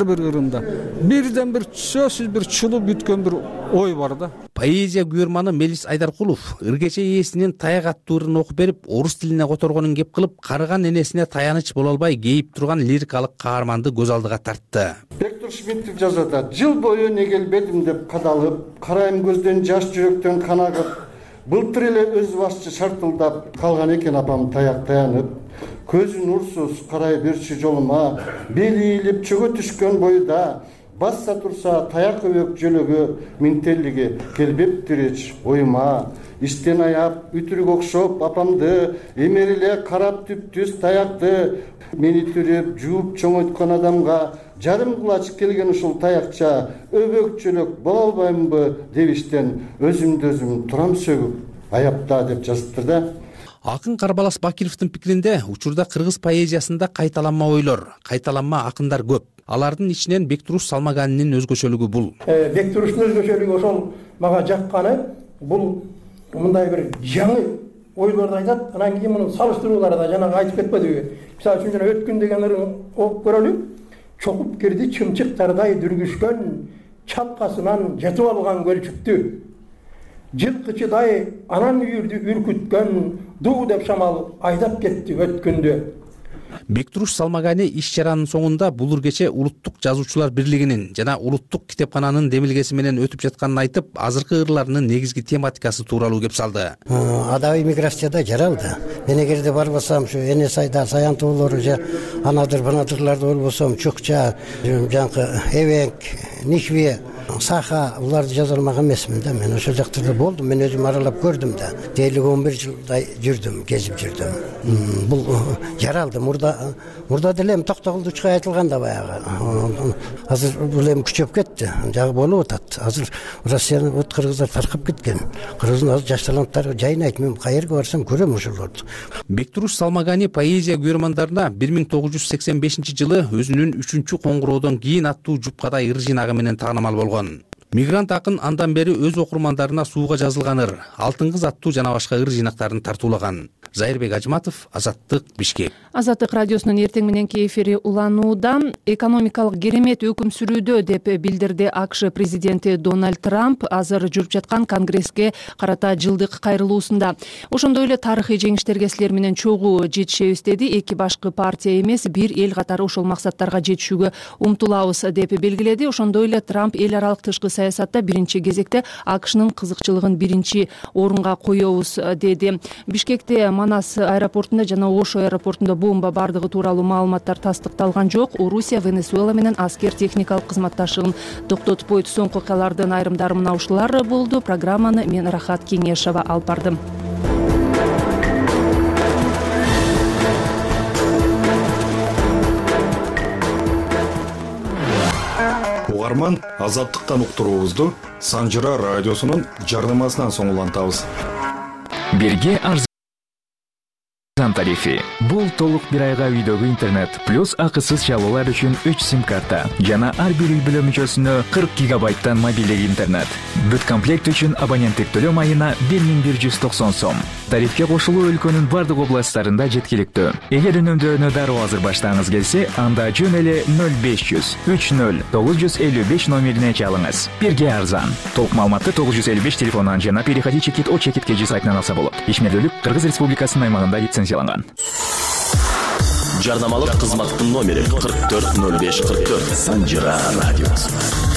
бирден бир сөзсүз бир чулуу бүткөн бир ой бар да. Поэзия күйөрманы Мелис Айдаркулов ыргече ээсинин таяк аттуу ырын окуп берип, орус тилине которгонун кеп кылып, карыган энесине таяныч боло албай кейип турган лирикалык каарманды көз алдыга тартты. Бектур Шмидтов жазат: жыл бою не келбедим деп кадалып, карайым көздөн жаш жүрөктөн кан агып, былтыр эле өз башчы шартылдап калган экен апам таяк таянып. Көзү нурсуз карай берчи жолума, бели ийилип чөгө түшкөн бойда, басса турса таяк өбөк жөлөгө, минтеллиги келбептир эч оюма. Иштен аяп, үтүрүк окшоп апамды, эмериле карап түп-түз таякты, мени түрүп, жууп чоңойткон адамга жарым кулач келген ушул таякча, өбөк жөлөк боло албаймынбы дебиштен өзүмдү өзүм турам сөгүп, аяпта деп жазыптыр да. Акын Карбалас Бакировдун пикиринде, учурда кыргыз поэзиясында кайталанма ойлор, кайталанма акындар көп. Алардын ичинен Бектуруш Салмаганинин өзгөчөлүгү бул. Бектуруштун өзгөчөлүгү ошол мага жакканы, бул мындай бир жаңы ойлорду айтат. Анан кийин мунун салыштыруулары да жанагы айтып кетпедиби? Мисалы үчүн жана өткөн деген ырын окуп көрөлү. Чокуп кирди чымчыктардай дүргүшкөн, чапкасынан жетип алган көлчүктү. Жылкычыдай анан үйүрдү үркүткөн, дуу деп шамал айдап кетти өткөндө. Бектуруш Салмагани иш-чаранын соңунда бул ыргече Улуттук жазуучулар бирлигинин жана Улуттук китепкананын демилгеси менен өтүп жатканын айтып, азыркы ырларынын негизги тематикасы тууралуу кеп салды. Адабий миграцияда жаралды. Мен эгерде барбасам, ушу эне сайда саянтуулары же анадыр банадырларда болбосом, чукча, жанкы эвенк, нихве, саха уларды жаза алмаган эмесмин да. Мен ошол жактарда болдум, мен өзүм аралап көрдүм да. Дээрлик 11 жылдай жүрдүм, кезип жүрдүм. Бул жаралды. Мурда деле эми токтогулдучка айтылганда баягы. Азыр бул эми күчөп кетти. Жагы болуп атат. Азыр Россиянын вот кыргыздар таркап кеткен. Кыргыздын азыр жаш таланттары жайнайт. Мен каерге барсам көрөм ошолорду. Бектуруш Салмагани поэзия күйөрмандарына 1985-жылы өзүнүн 3-чү коңгуроодон кийин аттуу жупкадай ыр жинагы менен таанымал болгон. Мигрант акын андан бери өз окурмандарына сууга жазылган ыр, Алтын кыз аттуу жана башка ыр жинактарын тартуулаган. Зайырбек Ажматов, Азаттык, Бишкек. Азаттык радиосунун эртең мененки эфири уланууда. Экономикалык керемет өкүм сүрүүдө деп билдирди АКШ президенти Дональд Трамп азыр жүрүп жаткан Конгресске карата жылдык кайрылуусунда. Ошондой эле тарыхый жеңиштерге силер менен чогуу жетишебиз деди. Эки башкы партия эмес, бир эл катары ошол максаттарга жетишүүгө умтулабыз деп белгиледи. Ошондой эле Трамп эл аралык тышкы саясатта биринчи кезекте АКШнын кызыкчылыгын биринчи орунга коебуз деди. Бишкекте Манас аэропортунда жана Ошо аэропортунда бомба бардыгы тууралуу маалыматтар тастыкталган жок. Орусия Венесуэла менен аскер техникалык кызматташыгын токтотпойт. Соңку окуялардын айрымдары мына ушулар болду. Программаны мен Рахат Кеңешова алып бардым. Угарман Азаттыктан уктуруубузду Санжыра радиосунун жарнамасынан соң улантабыз. Бирге тарифи. Бул толук бир айга үйдөгү интернет плюс акысыз чалуулар үчүн 3 сим карта жана ар бир үй бүлө мүчөсүнө 40 гигабайттан мобилдик интернет. Бүт комплект үчүн абоненттик төлөм айына 1190 сом. Тарифке кошулуу өлкөнүн бардык областтарында жеткиликтүү. Эгер үнөмдөөнү дароо азыр баштагыңыз келсе, анда жөн эле 0500 30 955 номерине чалыңыз. Бирге арзан. Толук маалыматты 955 телефонунан жана переходи чекит о чекит кежи сайтынан алса болот. Ишмердүүлүк Кыргыз Республикасынын аймагында лицензияланган. Жарнамалык кызматтын номери 440544. Санжира радиосу.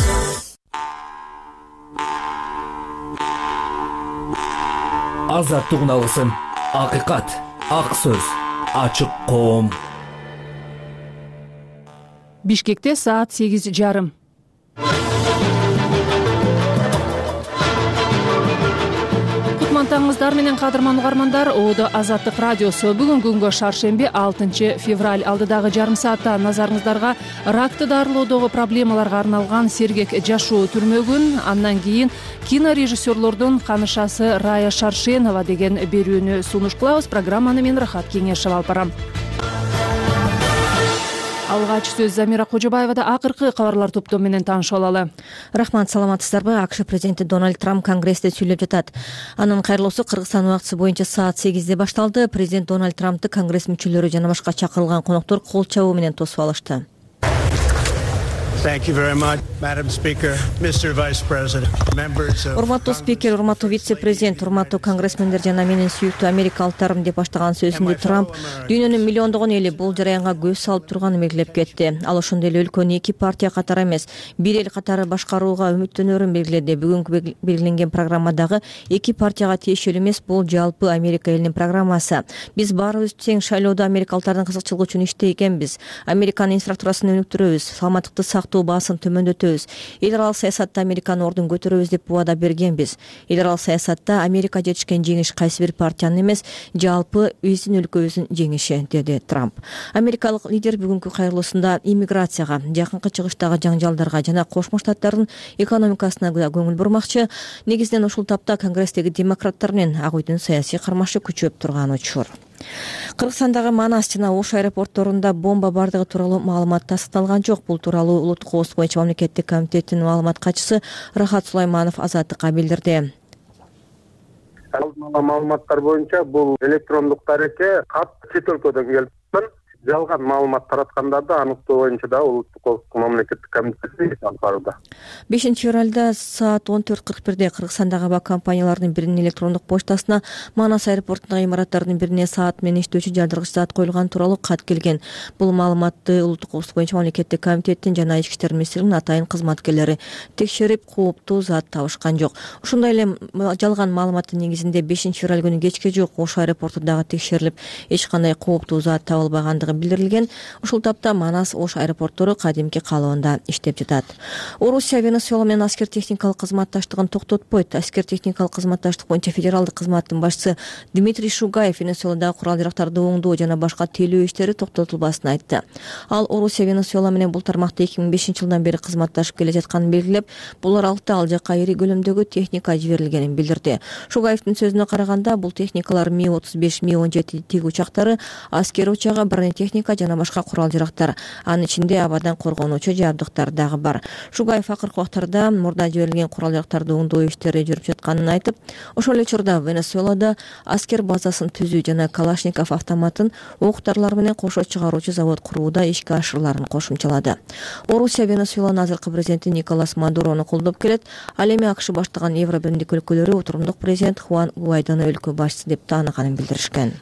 Азаттык алысын. Акыйкат, ак сөз, ачык коом. Бишкекте саат 8:30. Таңыңыздар менен кадырман угармандар, Оодо Азаттык радиосу. Бүгүн күнгө шаршемби 6 февраль. Алдыдагы жарым саатта назарыңыздарга ракты дарылоодогу проблемаларга арналган сергек жашоо түрмөгүн, андан кийин кинорежиссерлордун канышасы Рая Шаршенова деген берүүнү сунуш кылабыз. Программаны мен Рахат Кеңешев алып барам. Алгач сөз Замира Кожобаевада. Акыркы кабарлар топтому менен таанышып алалы. Рахмат, саламатсыздарбы? АКШ президенти Дональд Трамп Конгрессте сүйлөп жатат. Анын кайрылуусу Кыргызстан убактысы боюнча саат 8-де башталды. Президент Дональд Трампты Конгресс мүчөлөрү жана башка чакырылган коноктор кол чабуу менен тосуп алышты. Урматтуу спикер, урматтуу вице-президент, урматтуу конгрессмендер жана менин сүйүктүү америкалыктарым деп баштаган сөзүндө Трамп дүйнөнүн миллиондогон эли бул жараянга көз салып турганын белгилеп кетти. Ал ошондой эле өлкөнү эки партия катары эмес, бир эл катары башкарууга үмүттөнөрүн белгиледи. Бүгүнкү белгиленген программадагы эки партияга тиешелүү эмес, бул жалпы Америка элинин программасы. Биз баарыбыз тең шайлоодо америкалыктардын кызыкчылыгы үчүн иштейкенбиз. Американын инфраструктурасын өнүктүрөбүз, саламаттыкты сактоо баасын төмөндөтөбүз. Эл аралык саясатта Американын ордун көтөрөбүз деп убада бергенбиз. Эл аралык саясатта Америка жетишкен жеңиш кайсы бир партиянын эмес, жалпы биздин өлкөбүздүн жеңиши, деди Трамп. Америкалык лидер бүгүнкү кайрылуусунда иммиграцияга, жакынкы чыгыштагы жаңжалдарга жана Кошмо Штаттардын экономикасына көңүл бурмакчы. Негизинен ушул тапта Конгресстеги демократтар менен Ак үйдүн саясий кармашы күчөп турган учур. Кыргызстандагы Манас жана Ош аэропортторунда бомба бардыгы тууралуу маалымат тастыкталган жок. Бул тууралуу Улуттук коопсуздук боюнча мамлекеттик комитеттин маалымат катчысы Рахат Сулайманов Азаттыкка билдирди. Алдын ала маалыматтар боюнча бул электрондук дарекке кат чет өлкөдөн келип жалган маалымат тараткандарды аныктоо боюнча да Улуттук коопсуздук мамлекеттик комитети алып барууда. 5 февралда саат 14:41-де Кыргызстандагы аба компанияларынын биринин электрондук почтасына Манас аэропортундагы имараттардын бирине саат менен иштөөчү жардыргыч зат коюлган тууралуу кат келген. Бул маалыматты Улуттук коопсуздук боюнча мамлекеттик комитеттин жана Ички иштер министрлигинин атайын кызматкерлери текшерип, кооптуу зат табышкан жок. Ошондой эле жалган маалыматтын негизинде 5 февраль күнү кечке жок Ош аэропортундагы текшерилип, эч кандай кооптуу зат табылбагандыгы билдирилген. Ушул тапта Манас, Ош аэропорттору кадимки каалоонда иштеп жатат. Орусия Венесуэла менен аскер техникалык кызматташтыгын токтотпойт. Аскер техникалык кызматташтык боюнча федералдык кызматтын башчысы Дмитрий Шугаев Венесуэладагы курал-жарактарды оңдоо жана башка тейлөө иштери токтотулбасын айтты. Ал Орусия Венесуэла менен бул тармакта 2005-жылдан бери кызматташып келе жатканын белгилеп, бул аралыкта ал жакка ири көлөмдөгү техника жиберилгенин билдирди. Шугаевдин сөзүнө караганда, бул техникалар Ми-35, Ми-17 тиг учактары, аскер учагы, бронетехника жана башка курал-жарактар. Анын ичинде абадан коргонуучу жабдыктар дагы бар. Шугаев акыркы убактарда мурда жиберилген курал-жарактарды оңдоо иштери жүрүп жатканын айтып, ошол эле учурда Венесуэлада аскер базасын түзүү жана Калашников автоматын октарлар менен кошо чыгаруучу завод курууда ишке ашырыларын кошумчалады. Орусия Венесуэланын азыркы президенти Николас Мадурону колдоп келет. Ал эми АКШ баштаган Евробиримдик өлкөлөрү отурумдук президент Хуан Гуайдону өлкө башчысы деп тааныганын билдиришкен.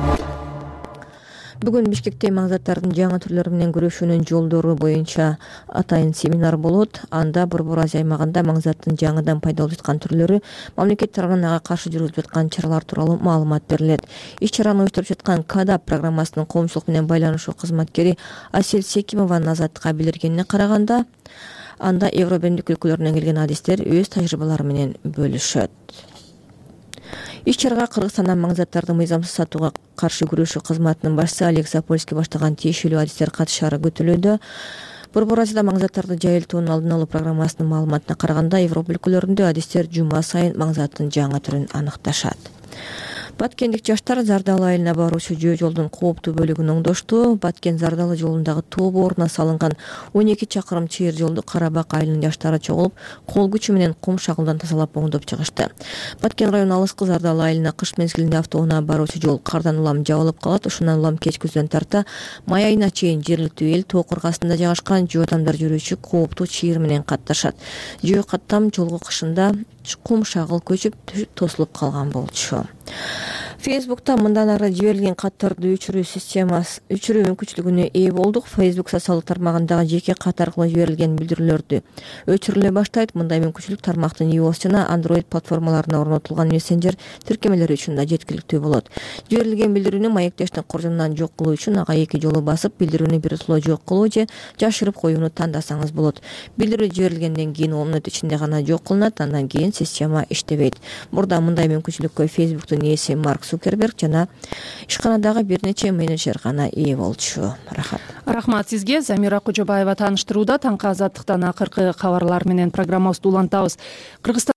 Бүгүн Бишкекте маңзаттардын жаңы түрлөрү менен күрөшүүнүн жолдору боюнча атайын семинар болот. Анда Борбор Азия аймагында маңзаттын жаңыдан пайда болуп жаткан түрлөрү, мамлекет тарабынан ага каршы жүрүлүп жаткан чаралар тууралуу маалымат берилет. Иш-чараны уюштуруп жаткан КАДАП программасынын коомчулук менен байланышуу кызматкери Асель Секимованын Азаттыкка билдиргенине караганда, анда Евробиримдик өлкөлөрүнөн келген адистер өз тажрыйбалары менен бөлүшөт. Иш-чарага Кыргызстандан маңзаттарды мыйзамсыз сатууга каршы күрөшүү кызматынын башчысы Олег Запольский баштаган тиешелүү адистер катышаары күтүлүүдө. Борбор Азияда маңзаттарды жайылтуунун алдын алуу программасынын маалыматына караганда, Европа өлкөлөрүндө адистер жума сайын маңзаттын жаңы түрүн аныкташат. Баткендик жаштар Зардалы айылына баруучу жөө жолдун кооптуу бөлүгүн оңдошту. Баткен Зардалы жолундагы тоо бооруна салынган 12 чакырым чыйыр жолду Карабак айылынын жаштары чогулуп, кол күчү менен кум шагылдан тазалап оңдоп чыгышты. Баткен району алыскы Зардалы айылына кыш мезгилинде автоунаа баруучу жол кардан улам жабылып калат. Ушундан улам кечкүздөн тарта май айына чейин жергиликтүү эл тоо кыргасында жайгашкан жөө адамдар жүрүүчү кооптуу чыйыр менен катташат. Жөө каттам жолго кышында кум шагыл көчүп тосулуп калган болчу. Фейсбукта мындан ары жиберилген каттарды өчүрүү мүмкүнчүлүгүнө ээ болдук. Фейсбук социалдык тармагындагы жеке кат аркылуу жиберилген билдирүүлөрдү өчүрүлө баштайт. Мындай мүмкүнчүлүк тармактын iOS жана Android платформаларына орнотулган мессенджер тиркемелери үчүн да жеткиликтүү болот. Жиберилген билдирүүнү маектештин коржунунан жок кылуу үчүн ага 2 жолу басып, билдирүүнү биротоло жок кылуу же жашырып коюуну тандасаңыз болот. Билдирүү жиберилгенден кийин 10 мүнөт ичинде гана жок кылынат, андан кийин система иштебейт. Мурда мындай мүмкүнчүлүккө Фейсбуктун ээси Марк Цукерберг жана ишканадагы бир нече менеджер гана ээ болчу. Рахмат сизге. Замира Кожобаева тааныштырууда. Таңкы азаттыктан акыркы кабарлар менен программабызды улантабыз. Кыргызстанда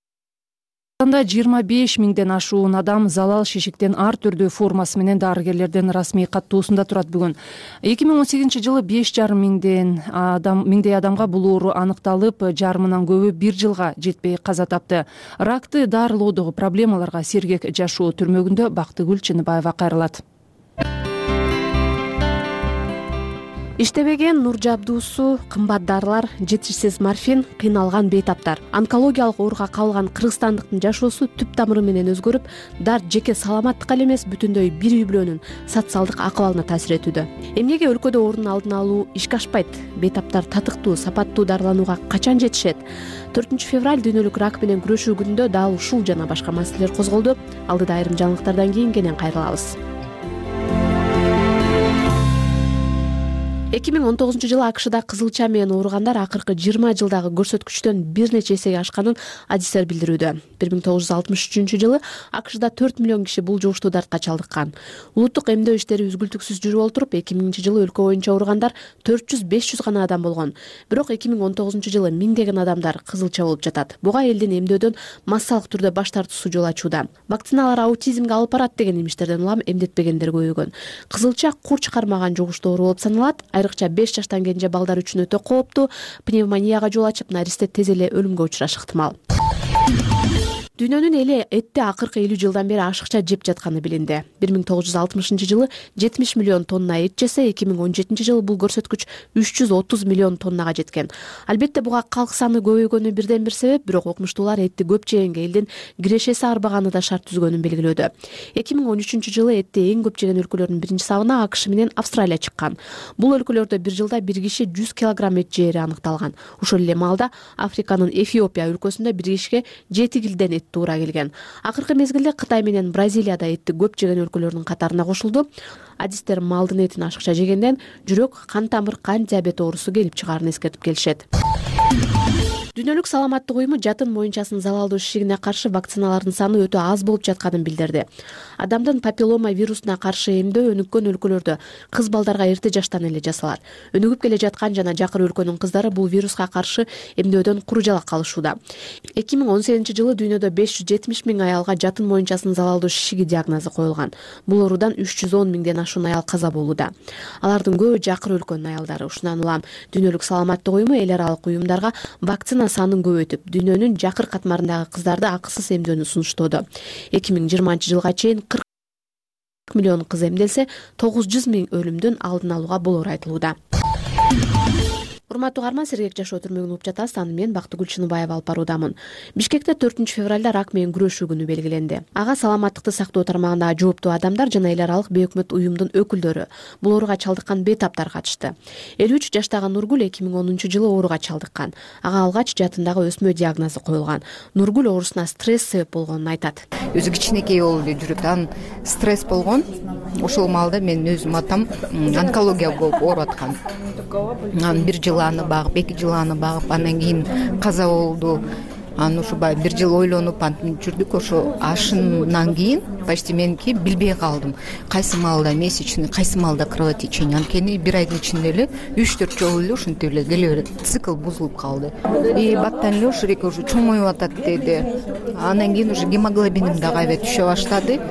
25 миңден ашуун адам залал шишиктен ар түрдүү формасы менен дарыгерлердин расмий каттоосунда турат бүгүн. 2018 жылы 5,5 миңдей адамга бул оору аныкталып, жарымынан көбү 1 жылга жетпей каза тапты. Ракты дарылоодогу проблемаларга сергек жашоо түрмөгүндө Бактыгүл Чыныбаева кайрылат. Иштебеген нур жабдуусу, кымбат дарылар, жетишсиз морфин, кыйналган бейтаптар. Онкологиялык ооруга кабылган кыргызстандыктын жашоосу түп тамыры менен өзгөрүп, дар жеке саламаттыкка эле эмес, бүтүндөй бир үй-бүлөнүн социалдык акыбалына таасир этүүдө. Эмнеге өлкөдө оорунун алдын алуу ишке ашпайт? Бейтаптар татыктуу, сапаттуу дарыланууга качан жетишет? 4 февраль дүйнөлүк рак менен күрөшүү күнүндө дал ушул жана башка маселелер козголду. Алдыда айрым жаңылыктардан кийин кенен кайрылабыз. 2019 жылы АКШда кызылча менен ооругандар акыркы 20 жылдагы көрсөткүчтөн бир нече эсеге ашканын адистер билдирүүдө. 1963 жылы АКШда 4 миллион киши бул жугуштуу дартка чалдыккан. Улуттук эмдөө иштери үзгүлтүксүз жүрүп олтуруп, 2000 жылы өлкө боюнча ооругандар 400-500 гана адам болгон. Бирок 2019 жылы миңдеген адамдар кызылча болуп жатат. Буга элдин эмдөөдөн массалык түрдө баш тартуусу жол ачууда. Вакциналар аутизмге алып барат деген имиштерден улам эмдетпегендер көбөйгөн. Кызылча кур чыгармаган жугуштуу оору болуп саналат. Айрыкча 5 жаштан кенже балдар үчүн өтө кооптуу, пневмонияга жол ачып, наристе тез эле өлүмгө учурашы ыктымал. Дүйнөнүн эли этти акыркы 50 жылдан бери ашыкча жеп жатканы билинди. 1960 жылы 70 миллион тонна эт жесе, 2017 жылы бул көрсөткүч 330 миллион тоннага жеткен. Албетте буга калк саны көбөйгөнү бирден бир себеп, бирок окумуштуулар этти көп жегенге элдин кирешеси арбаганы да шарт түзгөнүн белгилөөдө. 2013 жылы этти эң көп жеген өлкөлөрдүн биринчи сабына АКШ менен Австралия чыккан. Бул өлкөлөрдө бир жылда бир киши 100 килограмм эт жери аныкталган. Ошол эле маалда Африканын Эфиопия өлкөсүндө бир кишиге 7 килден эт туура келген. Акыркы мезгилде Кытай менен Бразилияда этти көп жеген өлкөлөрдүн катарына кошулду. Адистер малдын этин ашыкча жегенден жүрөк, кан тамыр, кант диабети оорусу келип чыгаарын эскертип келишет. Дүйнөлүк саламаттык уюму жатын моюнчасынын залалдуу шишигине каршы вакциналардын саны өтө аз болуп жатканын билдирди. Адамдын папиллома вирусуна каршы эмдөө өнүккөн өлкөлөрдө кыз балдарга эрте жаштан эле жасалат. Өнүгүп келе жаткан жана жакыр өлкөнүн кыздары бул вируска каршы эмдөөдөн куру жалак калышууда. 2018 жылы дүйнөдө 570 миң аялга жатын моюнчасынын залалдуу шишиги диагнозу коюлган. Бул оорудан 310 миңден ашуун аял каза болууда. Алардын көбү жакыр өлкөнүн аялдары. Ушундан улам дүйнөлүк саламаттык уюму эл аралык уюмдарга вакцина санын көбөйтүп, дүйнөнүн жакыр катмарындагы кыздарды акысыз эмдөөнү сунуштоодо. 2020 жылга чейин 40 миллион кыз эмделсе, 900 миң өлүмдүн алдын алууга болору айтылууда. Урматтуу угарман, сергек жашоо түрмөгүн угуп жатасыз. Аны мен Бактыгүл Чыныбаева алып баруудамын. Бишкекте 4 февралда рак менен күрөшүү күнү белгиленди. Ага саламаттыкты сактоо тармагындагы жооптуу адамдар жана эл аралык бейөкмөт уюмдун өкүлдөрү, бул ооруга чалдыккан бейтаптар катышты. 53 жаштагы Нургүл 2010 жылы ооруга чалдыккан. Ага алгач жатындагы өсмө диагнозу коюлган. Нургүл оорусуна стресс себеп болгонун айтат. Өзү кичинекей болуп эле жүрөт, анан стресс болгон. Ошол маалда мен өзүм атам онкология болуп ооруп аткан. Анан 1 жыл аны багып, 2 жыл аны багып, андан кийин каза болду. Анан ушу баягы 1 жыл ойлонуп антип жүрдүк. Ошо ашынан кийин почти меники билбей калдым. Кайсы маалда месячный, кайсы маалда кровотечение. Анткени 1 айдын ичинде эле 3-4 жолу эле ушинтип эле келе берет. Цикл бузулуп калды. Баттан эле ошо эки уже чоңоюп атат деди. Андан кийин уже гемоглобиним да кайра түшө баштады.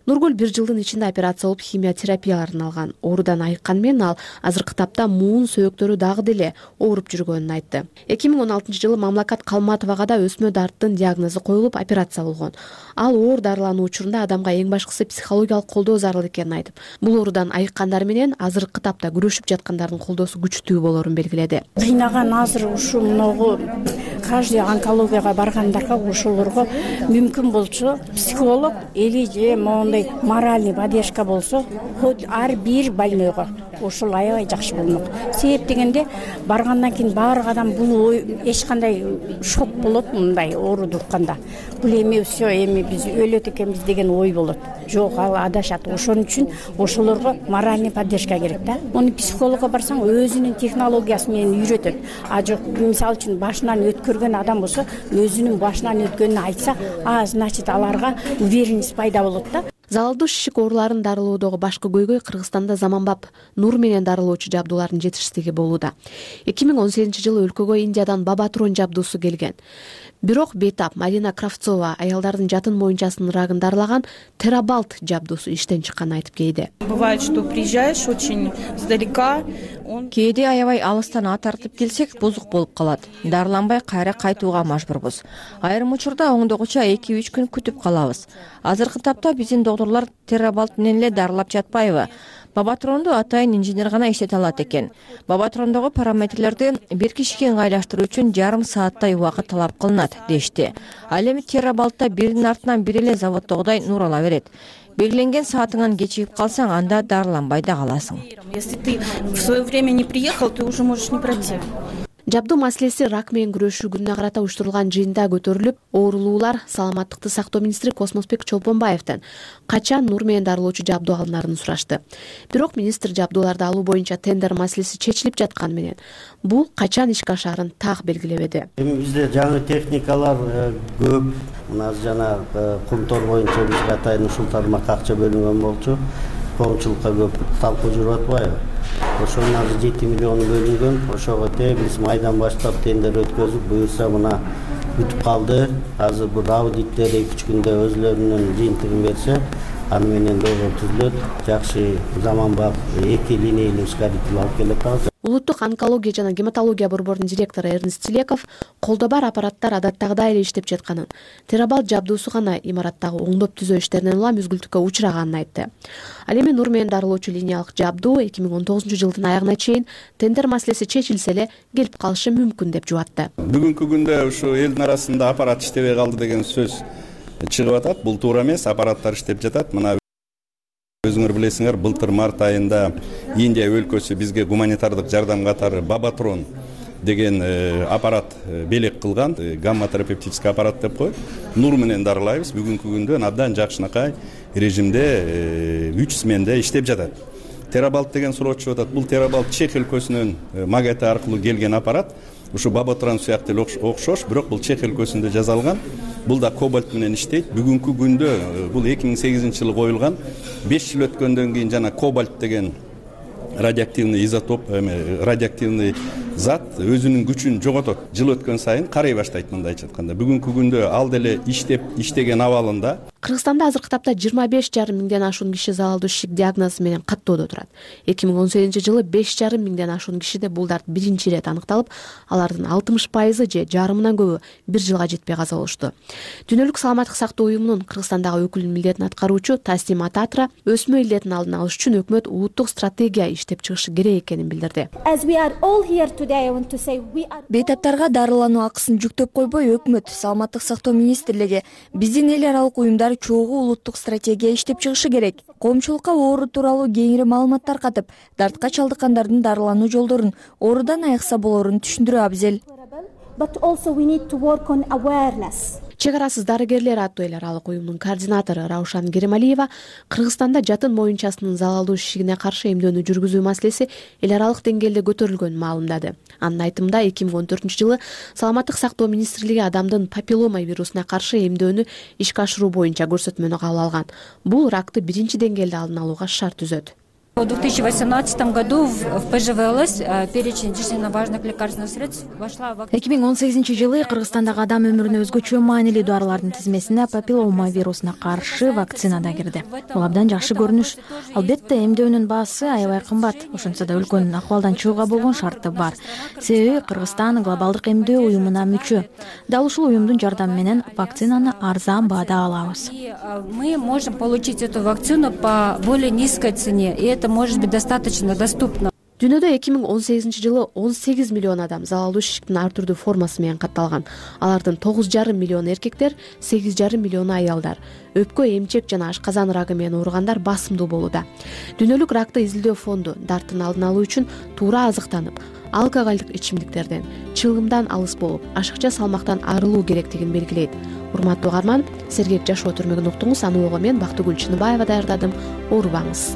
Нургүл 1 жылдын ичинде операция болуп химия терапияларын алган. Оорудан айыккан менен ал азыркы тапта муун сөөктөрү дагы деле ооруп жүргөнүн айтты. 2016-жылы Мамлакат Калматовага да өсмө дарттын диагнозу коюлуп операция болгон. Ал оор дарылануу учурунда адамга эң башкысы психологиялык колдоо зарыл экенин айтып, бул оорудан айыккандар менен азыркы тапта күрөшүп жаткандардын колдоосу күчтүү болорун белгиледи. Кыйнаган азыр ушул могу каждый онкологияга баргандарга ошолорго мүмкүн болчу психолог или же мондай моральный поддержка болсо, хоть ар бир больнойго ошол аябай жакшы болмок. Себеп дегенде баргандан кийин баардык адам бул эч кандай шок болот, мындай ооруду укканда. Бул эми все, эми биз өлөт экенбиз деген ой болот. Жок, ал адашат. Ошон үчүн ошолорго моральный поддержка керек да. Муну психологко барсаң өзүнүн технологиясы менен үйрөтөт. А жок, мисалы үчүн башынан өткөргөн адам болсо, өзүнүн башынан өткөнүн айтса, значит аларга уверенность пайда болот да. Залалдуу шишик ооруларын дарылоодогу башкы көйгөй Кыргызстанда заманбап нур менен дарылоочу жабдуулардын жетишсиздиги болууда. 2018-жылы өлкөгө Индиядан Бабатрон жабдуусу келген. Бирок бейтап Марина Кравцова аялдардын жатын моюнчасынын рагын дарылаган Терабалт жабдуусу иштен чыкканын айтып кейди. Бывает, что приезжаешь очень издалека. Кээде аябай алыстан ат тартып келсек, бузук болуп калат. Дарыланбай кайра кайтууга мажбурбуз. Айрым учурда оңдогуча 2-3 күн күтүп калабыз. Азыркы тапта биздин доктурлар Терабалт менен эле дарылап жатпайбы. Бабатронду атайын инженер гана иштете алат экен. Бабатрондогу параметрлерди бир кишиге ыңгайлаштыруу үчүн жарым сааттай убакыт талап кылынат дешти. Ал эми Терабалтта биринин артынан бири эле заводдогудай нур ала берет. Белгиленген саатыңан кечигип калсаң, анда дарыланбай да каласың. Если ты в свое время не приехал, ты уже можешь не пройти. Жабдуу маселеси рак менен күрөшүү күнүнө карата уюштурулган жыйында көтөрүлүп, оорулуулар саламаттыкты сактоо министри Космосбек Чолпонбаевден качан нур менен дарылоочу жабдуу алынарын сурашты. Бирок министр жабдууларды алуу боюнча тендер маселеси чечилип жатканы менен бул качан ишке ашаарын так белгилебеди. Эми бизде жаңы техникалар көп. Мына жана кумтор боюнча бизге атайын ушул тармакка акча бөлүнгөн болчу. Коомчулукка көп талкуу жүрүп атпайбы? Ошонун азыр 7 миллион бөлүнгөн. Ошого биз майдан баштап тендер өткөзүп, буюрса мына күтүп калды. Азыр бул аудиттер 2-3 күндө өзлөрүнүн жыйынтыгын берсе, аны менен доогор түзүлөт. Жакшы заманбап 2 линейлүү ускоритель алып келип калды. Улуттук онкология жана гематология борборунун директору Эрнст Телеков колдо бар аппараттар адаттагыдай эле иштеп жатканын, Терабалт жабдуусу гана имараттагы оңдоп түзөө иштеринен улам үзгүлтүккө учураганын айтты. Ал эми нур менен дарылоочу линиялык жабдуу 2019-жылдын аягына чейин тендер маселеси чечилсе эле келип калышы мүмкүн деп жубатты. Бүгүнкү күндө ушу элдин арасында аппарат иштебей калды деген сөз чыгып атат. Бул туура эмес, аппараттар иштеп жатат. Мына өзүңөр билесиңер, былтыр март айында Индия өлкөсү бизге гуманитардык жардам катары Бабатрон деген аппарат белек кылган, гамма-терапевтический аппарат деп коет. Нур менен дарылайбыз. Бүгүнкү күндө абдан жакшынакай режимде 3 сменде иштеп жатат. Терабалт деген суроочу атат. Бул Терабалт Чех өлкөсүнөн Магата аркылуу келген аппарат. Ушу Бабатрон сыяктуу окшош, бирок бул Чех өлкөсүндө жасалган. Бул да кобальт менен иштейт. Бүгүнкү күндө бул 2008-жылы коюлган. 5 жыл өткөндөн кийин жана кобальт деген радиоактивный изотоп, радиоактивный зат өзүнүн күчүн жоготот. Жыл өткөн сайын карай баштайт, мындайча айтканда. Бүгүнкү күндө ал деле иштеген абалында. Кыргызстанда азыркы тапта 25,5 миңден ашуун киши залалдуу шишик диагнозу менен каттоодо турат. 2018-жылы 5,5 миңден ашуун кишиде бул дарт биринчи ирет аныкталып, алардын 60% же жарымынан көбү 1 жылга жетпей каза болушту. Дүйнөлүк саламаттык сактоо уюмунун Кыргызстандагы өкүлүнүн милдетин аткаруучу Тасим Ататра өсмө илдетин алдын алыш үчүн өкмөт улуттук стратегия иштеп чыгышы керек экенин билдирди. Бейтаптарга дарылануу акысын жүктөп койбой, өкмөт, саламаттык сактоо министрлиги, биздин эл аралык уюмдар чогуу улуттук стратегия иштеп чыгышы керек. Коомчулукка оору тууралуу кеңири маалыматтар катып, дартка чалдыккандардын дарылануу жолдорун, оорудан айыкса болорун түшүндүрүү абзел. Чек арасыз дарыгерлер аттуу эл аралык уюмдун координатору Раушан Керималиева Кыргызстанда жатын моюнчасынын залалдуу шишигине каршы эмдөөнү жүргүзүү маселеси эл аралык деңгээлде көтөрүлгөнүн маалымдады. Анын айтымында 2014-жылы саламаттык сактоо министрлиги адамдын папиллома вирусуна каршы эмдөөнү ишке ашыруу боюнча көрсөтмөнү кабыл алган. Бул ракты биринчи деңгээлде алдын алууга шарт түзөт. В 2018 году в ПЖВЛС перечень жизненно важных лекарственных средств вошла вакцина. 2018-жылы Кыргызстандагы адам өмүрүнө өзгөчө маанилүү дарылардын тизмесине папиллома вирусуна каршы вакцина да кирди. Бул абдан жакшы көрүнүш. Албетте эмдөөнүн баасы аябай кымбат. Ошентсе да өлкөнүн акыбалдан чыгууга болгон шарты бар. Себеби Кыргызстан глобалдык эмдөө уюмуна мүчө. Дал ушул уюмдун жардамы менен вакцинаны арзан баада алабыз. Мы можем получить эту вакцину по более низкой цене, и это может быть достаточно доступно. Дүйнөдө 2018-жылы 18 миллион адам залалдуу ишиктин ар түрдүү формасы менен катталган. Алардын 9,5 миллион эркектер, 8,5 миллиону аялдар. Өпкө, эмчек жана ашказан рагы менен ооругандар басымдуу болууда. Дүйнөлүк ракты изилдөө фонду дарттын алдын алуу үчүн туура азыктанып, алкоголдук ичимдиктерден, чылымдан алыс болуп, ашыкча салмактан арылуу керектигин белгилейт. Урматтуу угарман, Сергек жашоо түрмөгүн уктуңуз. Аны угуу мен Бактыгүл Чыныбаева даярдадым. Оорубаңыз.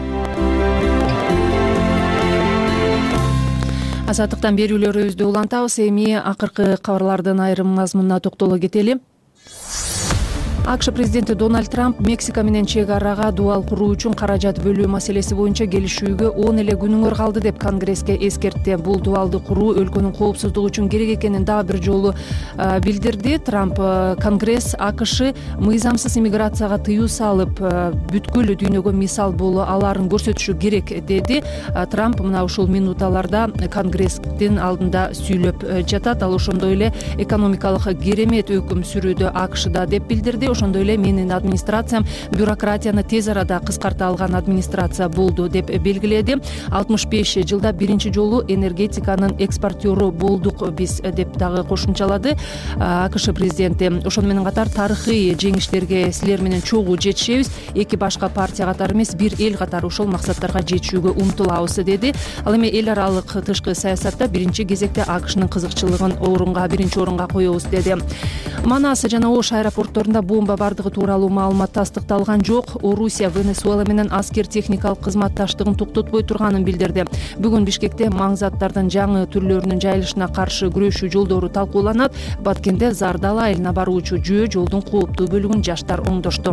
Азаттыктан берүүлөрүбүздү улантабыз. Эми акыркы кабарлардын айрым мазмунуна токтоло кетели. АКШ президенти Дональд Трамп Мексика менен чек арага дуал куруу үчүн каражат бөлүү маселеси боюнча келишүүгө 10 эле күнүңөр калды деп Конгресске эскертти. Бул дуалды куруу өлкөнүн коопсуздугу үчүн керек экенин дагы бир жолу билдирди. Трамп Конгресс АКШ мыйзамсыз иммиграцияга тыюу салып, бүткүл дүйнөгө мисал боло аларын көрсөтүшү керек деди. Трамп мына ушул минуталарда Конгресстин алдында сүйлөп жатат. Ал ошондой эле экономикалык керемет өкүм сүрүүдө АКШда деп билдирди. Ошондой эле менин администрациям бюрократияны тез арада кыскарта алган администрация болду деп белгиледи. 65 жылда биринчи жолу энергетиканын экспортеру болдук биз деп дагы кошумчалады АКШ президенти. Ошону менен катар тарыхый жеңиштерге силер менен чогуу жетишебиз. Эки башка партия катары эмес, бир эл катары ошол максаттарга жетүүгө умтулабыз деди. Ал эми эл аралык тышкы саясатта биринчи кезекте АКШнын кызыкчылыгын биринчи орунга коебуз деди. Манас жана Ош аэропортторунда бомба бардыгы тууралуу маалымат тастыкталган жок. Орусия Венесуэла менен аскер техникалык кызматташтыгын токтотпой турганын билдирди. Бүгүн Бишкекте маңзаттардын жаңы түрлөрүнүн жайылышына каршы күрөшүү жолдору талкууланат. Баткенде Зардала айылына баруучу жөө жолдун кооптуу бөлүгүн жаштар оңдошту.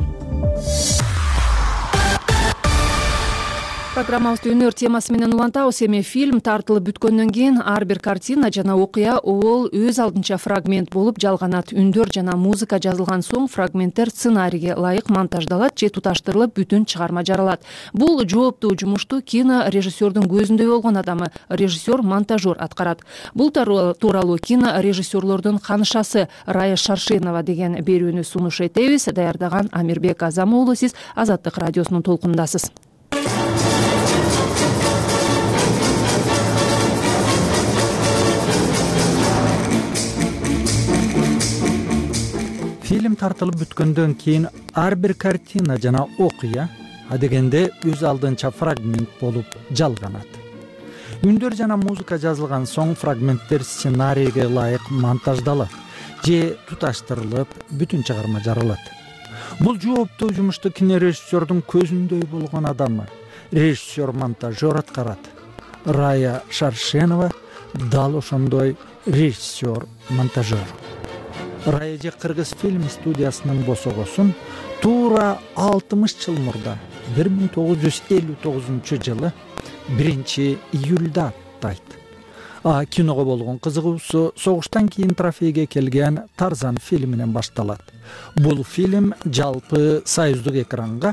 Программабызды өнөр темасы менен улантабыз. Эми фильм тартылып бүткөндөн кийин ар бир картина жана окуя ол өз алдынча фрагмент болуп жалганат. Үндөр жана музыка жазылган соң фрагменттер сценарийге ылайык монтаждалат же туташтырылып бүтүн чыгарма жаралат. Бул жооптуу жумушту кино режиссердун көзүндөй болгон адамы режиссер монтажер аткарат. Бул тууралуу кино режиссерлордун канышасы Рая Шаршенова деген берүүнү сунуш этебиз. Даярдаган Амирбек Азам уулу. Сиз Азаттык радиосунун толкунундасыз. Фильм тартылып бүткөндөн кийин ар бир картина жана окуя адегенде өз алдынча фрагмент болуп жалганат. Үндөр жана музыка жазылган соң фрагменттер сценарийге ылайык монтаждалат же туташтырылып бүтүн чыгарма жаралат. Бул жооптуу жумушту кинорежиссердун көзүндөй болгон адамы режиссер-монтажер аткарат. Рая Шаршенова дал ошондой режиссер-монтажер. Рая же Кыргыз фильм студиясынын босогосун туура 60 жыл мурда 1959 жылы 1-июлда аттайт. Киного болгон кызыгуусу согуштан кийин трофейге келген Тарзан фильминен башталат. Бул фильм жалпы союздук экранга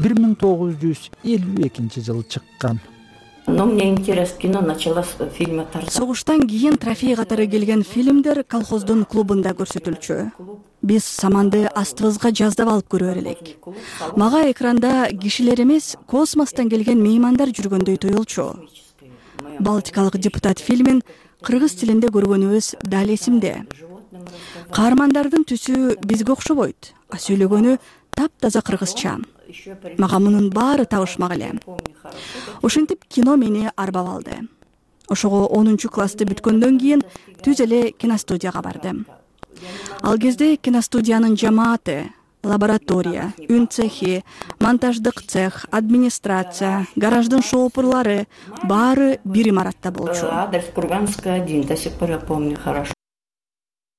1952 жылы чыккан. Но мне интерес кино началось в фильме «Тарзан». Согуштан кийин трофей катары келген фильмдер колхоздун клубунда көрсөтүлчү. Биз саманды астыбызга жаздап алып көрөр элек. Мага экранда кишилер эмес, космостон келген меймандар жүргөндөй туюлчу. Балтикалык депутат фильмин кыргыз тилинде көргөнүбүз дал эсимде. Каармандардын түсү бизге окшобойт, а сүйлөгөнү таптаза кыргызча. Мага мунун баары табышмак эле. Ошентип кино мени арбап алды. Ошого 10-классты бүткөндөн кийин түз эле киностудияга бардым. Ал кезде киностудиянын жамааты, лаборатория, үн цехи, монтаждык цех, администрация, гараждын шоопурлары баары бир имаратта болчу. Адрес Курганская 1, до сих пор я помню хорошо.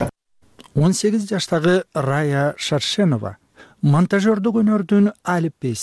18 жаштагы Рая Шаршенова монтажердук өнөрдүн алиппесин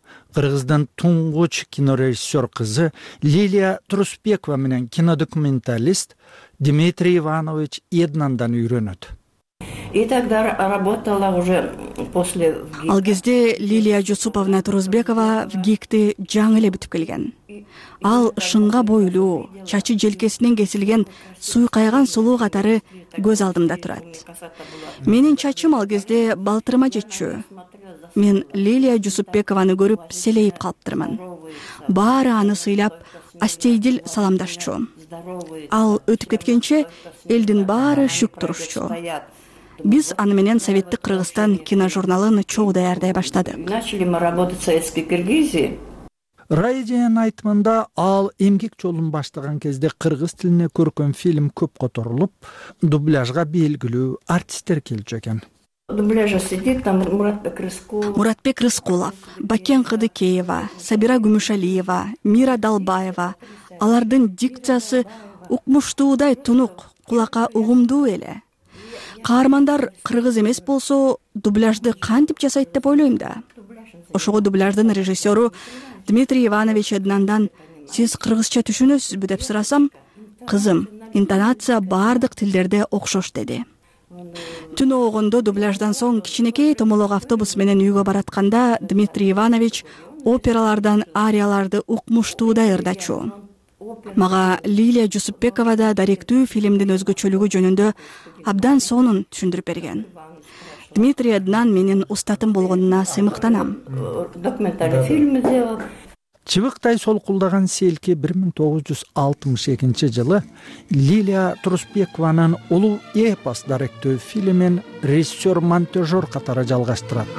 Кыргыздын туңгуч кинорежиссер кызы Лилия Турусбекова менен кинодокументалист Дмитрий Иванович Эднандан үйрөнөт. И тогда работала уже после... Ал кезде Лилия Жусуповна Турусбекова в ГИКти жаңы эле бүтүп келген. Ал шыңга бойлуу, чачы желкесинен кесилген суйкайган сулуу катары көз алдымда турат. Менин чачым ал кезде балтырыма жетчү. Мен Лилия Жусупбекованы көрүп селейип калыптырмын. Баары аны сыйлап, астейдил саламдашчу. Ал өтүп кеткенче элдин баары шүк турушчу. Биз аны менен Советтик Кыргызстан киножурналын чогуу даярдай баштадык. Начали мы работать в Советской Киргизии. Райжанын айтымында ал эмгек жолун баштаган кезде кыргыз тилине көркөм фильм көп которулуп, дубляжга белгилүү артисттер келчү экен. Дубляжа сидит там Муратбек Рыскулов, Бакен Кыдыкеева, Сабира Гүмүшалиева, Мира Далбаева. Алардын дикциясы укмуштуудай тунук, кулакка угумдуу эле. Каармандар кыргыз эмес болсо, дубляжды кантип жасайт деп ойлойм да. Ошого дубляждын режиссеру Дмитрий Иванович Эднандан сиз кыргызча түшүнөсүзбү деп сурасам, кызым, интонация бардык тилдерде окшош деди. Түн огондо дубляждан соң кичинекей томолок автобус менен үйгө баратканда Дмитрий Иванович опералардан арияларды укмуштуудай ырдачу. Мага Лилия Жусупбекова да даректүү фильмдин өзгөчөлүгү жөнүндө абдан сонун түшүндүрүп берген. Дмитрий Эднан менин устатым болгонуна сыймыктанам. Документальный фильм сделал. Чыбыктай солкулдаган селки 1962 жылы Лилия Турусбекованын улуу эпос даректөө фильмин режиссер-монтажер катары жалгаштырат.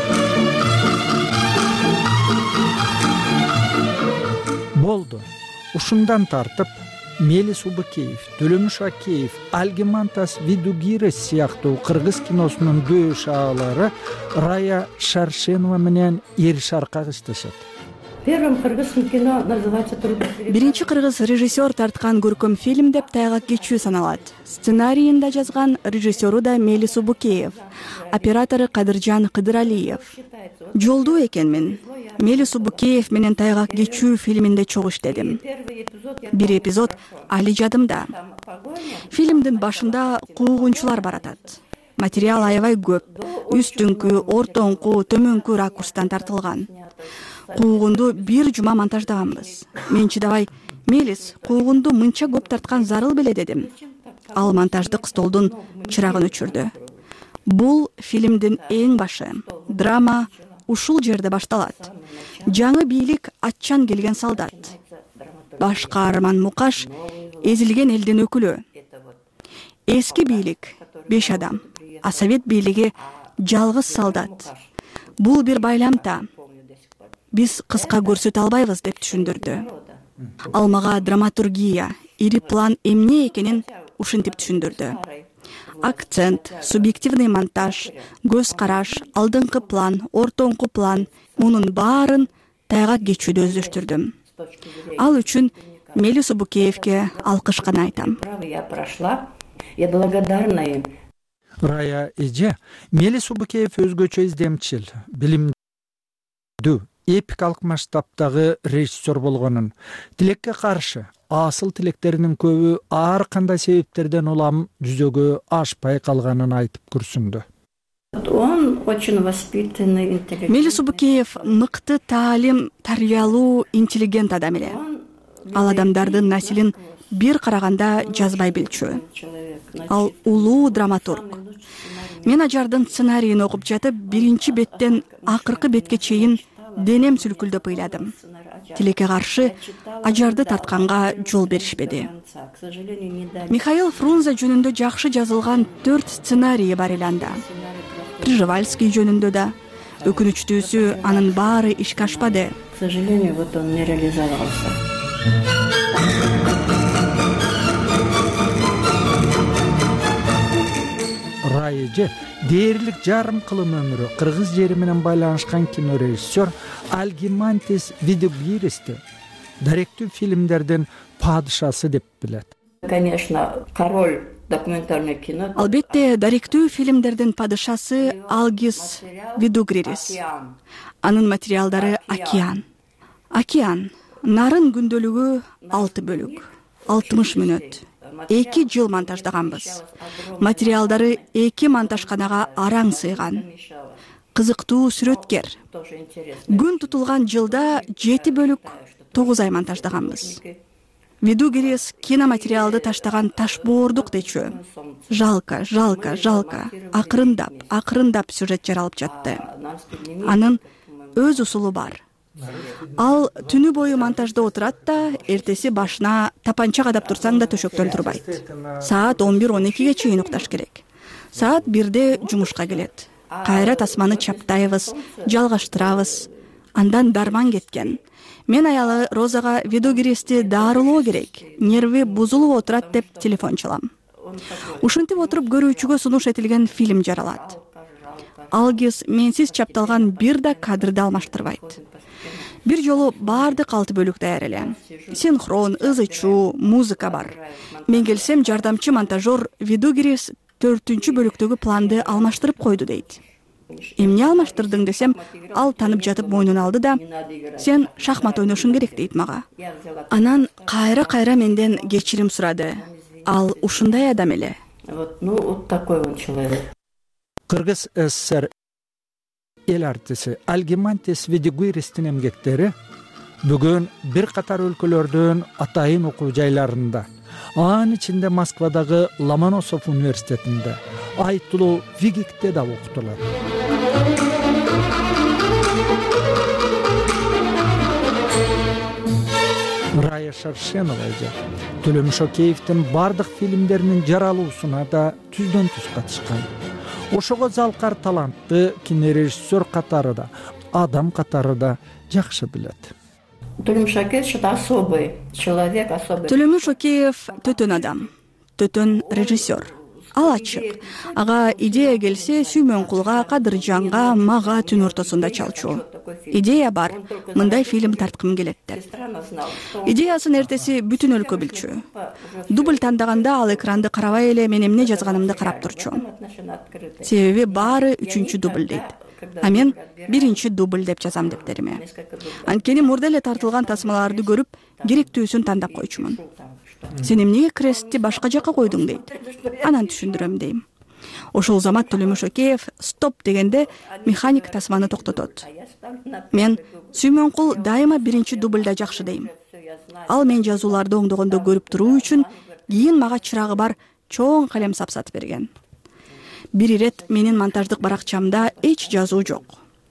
Болду. Ушундан тартып Мелис Убыкеев, Төлөмүш Акеев, Альгимантас Видугирес сыяктуу кыргыз киносунун дөш аалары Рая Шаршенова менен Эриш Аркак иштешет. Первым кыргызским кино называется «Трудный переход». Биринчи кыргыз режиссер тарткан көркөм фильм деп тайгак кечүү саналат. Сценарийин да жазган режиссеру да Мелис Убыкеев, оператору Кадыржан Кыдыралиев. Жолдуу экенмин. Мелис Убыкеев менен тайгак кечүү фильминде чогуу иштедим. Бир эпизод али жадымда. Фильмдин башында куугунчулар баратат. Материал аябай көп. Үстүңкү, ортоңку, төмөнкү ракурстан тартылган. Куугунду бир жума монтаждаганбыз. Мен чыдабай, Мелис, куугунду мынча көп тарткан зарыл беле дедим. Ал монтаждык столдун чырагын өчүрдү. Бул фильмдин эң башы. Драма ушул жерде башталат. Жаңы бийлик атчан келген солдат. Баш каарман Мукаш эзилген элдин өкүлү. Эски бийлик 5 адам, а совет бийлиги жалгыз солдат. Бул бир байламта. Биз кыска көрсөтө албайбыз деп түшүндүрдү. Ал мага драматургия, ири план эмне экенин ушинтип түшүндүрдү. Акцент, субъективный монтаж, көз караш, алдыңкы план, ортоңку план, мунун баарын тайгак кечүүдө өздөштүрдүм. Ал үчүн Мелис Убыкеевке алкыш гана айтам. Я прошла, я благодарна им. Рая эже, Мелис Убыкеев өзгөчө издемчил, билимдүү, эпикалык масштабтагы режиссер болгонун, тилекке каршы асыл тилектеринин көбү ар кандай себептерден улам жүзөгө ашпай калганын айтып күрсүндү. Он очень воспитанный, интеллигентный. Мелис Убыкеев мыкты таалим, тарбиялуу, интеллигент адам эле. Ал адамдардын населин бир караганда жазбай билчү. Ал улуу драматург. Мен ажардын сценарийин окуп жатып, биринчи беттен акыркы бетке чейин денем сүлкүлдөп ыйладым. Тилекке каршы ажарды тартканга жол беришпеди. Михаил Фрунзе жөнүндө жакшы жазылган 4 сценарийи бар эле. Пржевальский жөнүндө да. Өкүнүчтүүсү анын баары ишке ашпады. К сожалению, вот он не реализовался. Райжы дээрлик жарым кылым өмүрү кыргыз жери менен байланышкан кинорежиссер Альгимантис Видугирести даректүү фильмдердин падышасы деп билет. Конечно, король документальное кино. Албетте дариктүү фильмдердин падышасы Алгис Видугририс. Анын материалдары Океан. Океан. Нарын күндөлүгү 6 бөлүк, 60 мүнөт. 2 жыл монтаждаганбыз. Материалдары 2 монтажканага араң сыйган. Кызыктуу сүрөткер. Күн тутулган жылда 7 бөлүк, 9 ай монтаждаганбыз. Видугририс киноматериалды таштаган ташбоордук дечү. Жалко. Акырындап сюжет жаралып жатты. Анын өз усулу бар. Ал түнү бою монтажда отурат да, эртеси башына тапанча кадап турсаң да төшөктөн турбайт. Саат 11-12ге чейин укташ керек. Саат 1де жумушка келет. Кайра тасманы чаптайбыз, жалгаштырабыз. Андан дарман кеткен. Мен аялы Розага Видугристи дарылоо керек. Нерви бузулуп отурат деп телефон чалам. Ушинтип отуруп көрүүчүгө сунуш этилген фильм жаралат. Алгис менсиз чапталган бир да кадрды алмаштырбайт. Бир жолу баардык 6 бөлүк даяр эле. Синхрон, ызычуу, музыка бар. Мен келсем, жардамчы монтажер Видугрис 4-чү бөлүктөгү планды алмаштырып койду дейт. Эмне алмаштырдың десем, ал танып жатып мойнун алды да, сен шахмат ойношуң керек дейт мага. Анан кайра менден кечирим сурады. Ал ушундай адам эле. Вот такой он человек. Кыргыз СССР эл артисти Алгимантис Видугристин эмгектери бүгүн бир катар өлкөлөрдүн атайын окуу жайларында, анын ичинде Москвадагы Ломоносов университетинде, айтылуу ВИГИКте да окутулат. Рая Шаршенова эже Төлөмүш Океевдин бардык фильмдеринин жаралуусуна да түздөн түз катышкан. Ошого залкар талантты кинорежиссер катары да, адам катары да жакшы билет. Төлөмүш Океев особый человек, особый. Төлөмүш Океев төтөн адам, төтөн режиссер. Ал ачык. Ага идея келсе, Сүймөнкулга, Кадыржанга, мага түн ортосунда чалчу. Идея бар, мындай фильм тарткым келет деп. Идеясын эртеси бүтүн өлкө билчү. Дубль тандаганда ал экранды карабай эле мен эмне жазганымды карап турчу. Себеби баары 3-чү дубль дейт. А мен 1-чи дубль деп жазам дептериме. Анткени мурда эле тартылган тасмаларды көрүп, керектүүсүн тандап койчумун. Сен эмнеге крестти башка жака койдуң дейт. Анан түшүндүрөм дейм. Ошол замат Төлөмүш Океев стоп дегенде механик тасманы токтотот. Мен Сүймөнкул дайыма 1-чи дубльда жакшы дейм. Ал мен жазууларды оңдогондо көрүп туруу үчүн кийин мага чырагы бар чоң калем сапсатып берген. Бир ирет менин монтаждык баракчамда эч жазуу жок.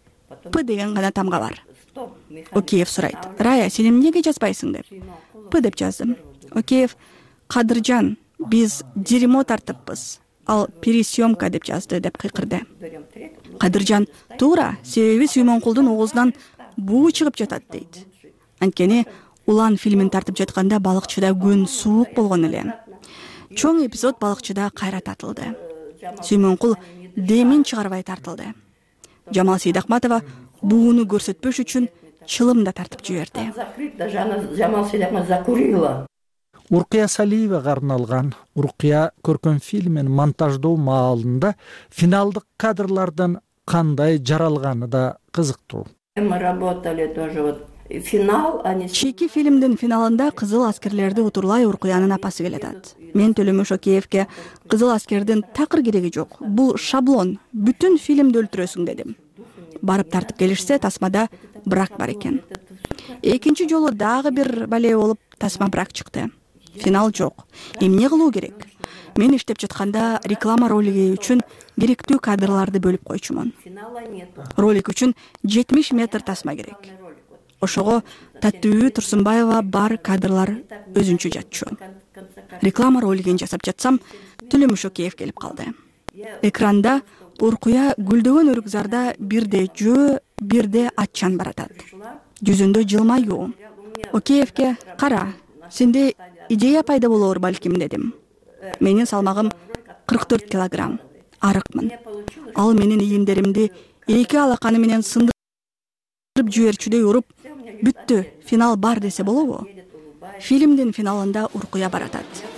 П деген гана тамга бар. Океев сурайт: "Рая, сен эмнеге жазбайсың?" деп. П деп жаздым. Океев: "Кадыржан, биз дерьмо тартыппыз. Ал пересъемка деп жазды" деп кыйкырды. Кадыржан: "Туура, себеби Сүймөнкулдун оозунан буу чыгып жатат" дейт. Анткени Улан фильмин тартып жатканда балыкчыда күн суук болгон эле. Чоң эпизод балыкчыда кайра тартылды. Сүймөнкул демин чыгарбай тартылды. Жамал Сейдахматова бууну көрсөтпөш үчүн чылым да тартып жиберди. Жамал Сейдахматова закурила. Уркия Салиевага арналган Уркия көркөм фильмин монтаждоо маалында финалдык кадрлардан кандай жаралганы да кызыктуу. Мы работали тоже вот финал, они Чеки фильмдин финалында кызыл аскерлерди утурлай Уркиянын апасы келатат. Мен Төлөмүш Океевке кызыл аскердин такыр кереги жок. Бул шаблон, бүтүн фильмди өлтүрөсүң дедим. Барып тартып келишсе, тасмада брак бар экен. Экинчи жолу дагы бир бале болуп, тасма брак чыкты. Финал жок. Эмне кылуу керек? Мен иштеп жатканда реклама ролиги үчүн керектүү кадрларды бөлүп койчумун. Ролик үчүн 70 метр тасма керек. Ошого Таттуу Турсунбаева бар кадрлар өзүнчө жатчу. Реклама ролигин жасап жатсам, Төлөмүш Океев келип калды. Экранда Уркия гүлдөгөн өрүкзарда бирде жөө, бирде аччан баратат. Жүзүндө жылмаюу. Океевке: "Кара, сенде идея пайда болоор балким" дедим. Менин салмагым 44 килограмм. Арыкмын. Ал менин ийиндеримди 2 алаканы менен сындырып жиберчүдөй уруп, "Бүттү, финал бар" десе болобу? Фильмдин финалында Уркия баратат.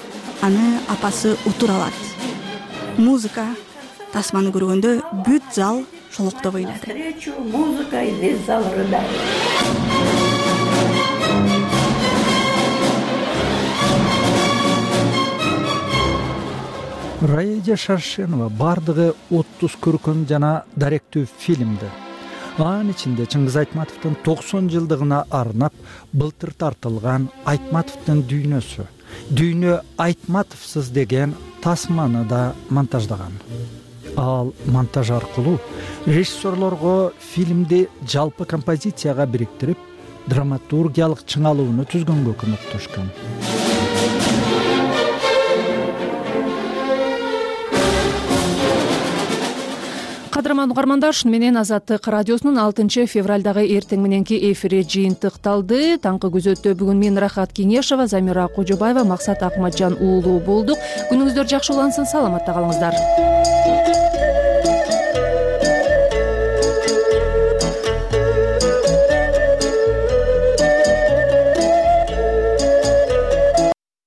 аны апасы утур алат. Музыка тасманы көргөндө бүт зал шолоктоп ыйлады. Встречу музыкой весь зал рыдает. Раида Шаршенова бардыгы 30 көркөм жана даректүү фильмди. Анын ичинде Чыңгыз Айтматовдун 90 жылдыгына арнап былтыр тартылган Айтматовдун дүйнөсү, Дүйнө Айтматовсуз деген тасманы да монтаждаган. Ал монтаж аркылуу режиссерлорго фильмди жалпы композицияга бириктирип, драматургиялык чыңалууну түзгөнгө көмөктөшкөн. Кадырман угармандар, ушуну менен Азаттык радиосунун 6 февралдагы эртең мененки эфири жыйынтыкталды. Таңкы күзөттө бүгүн мен Рахат Кеңешова, Замира Кожобаева, Максат Акматжан уулу болдук. Күнүңүздөр жакшы улансын, саламатта калыңыздар.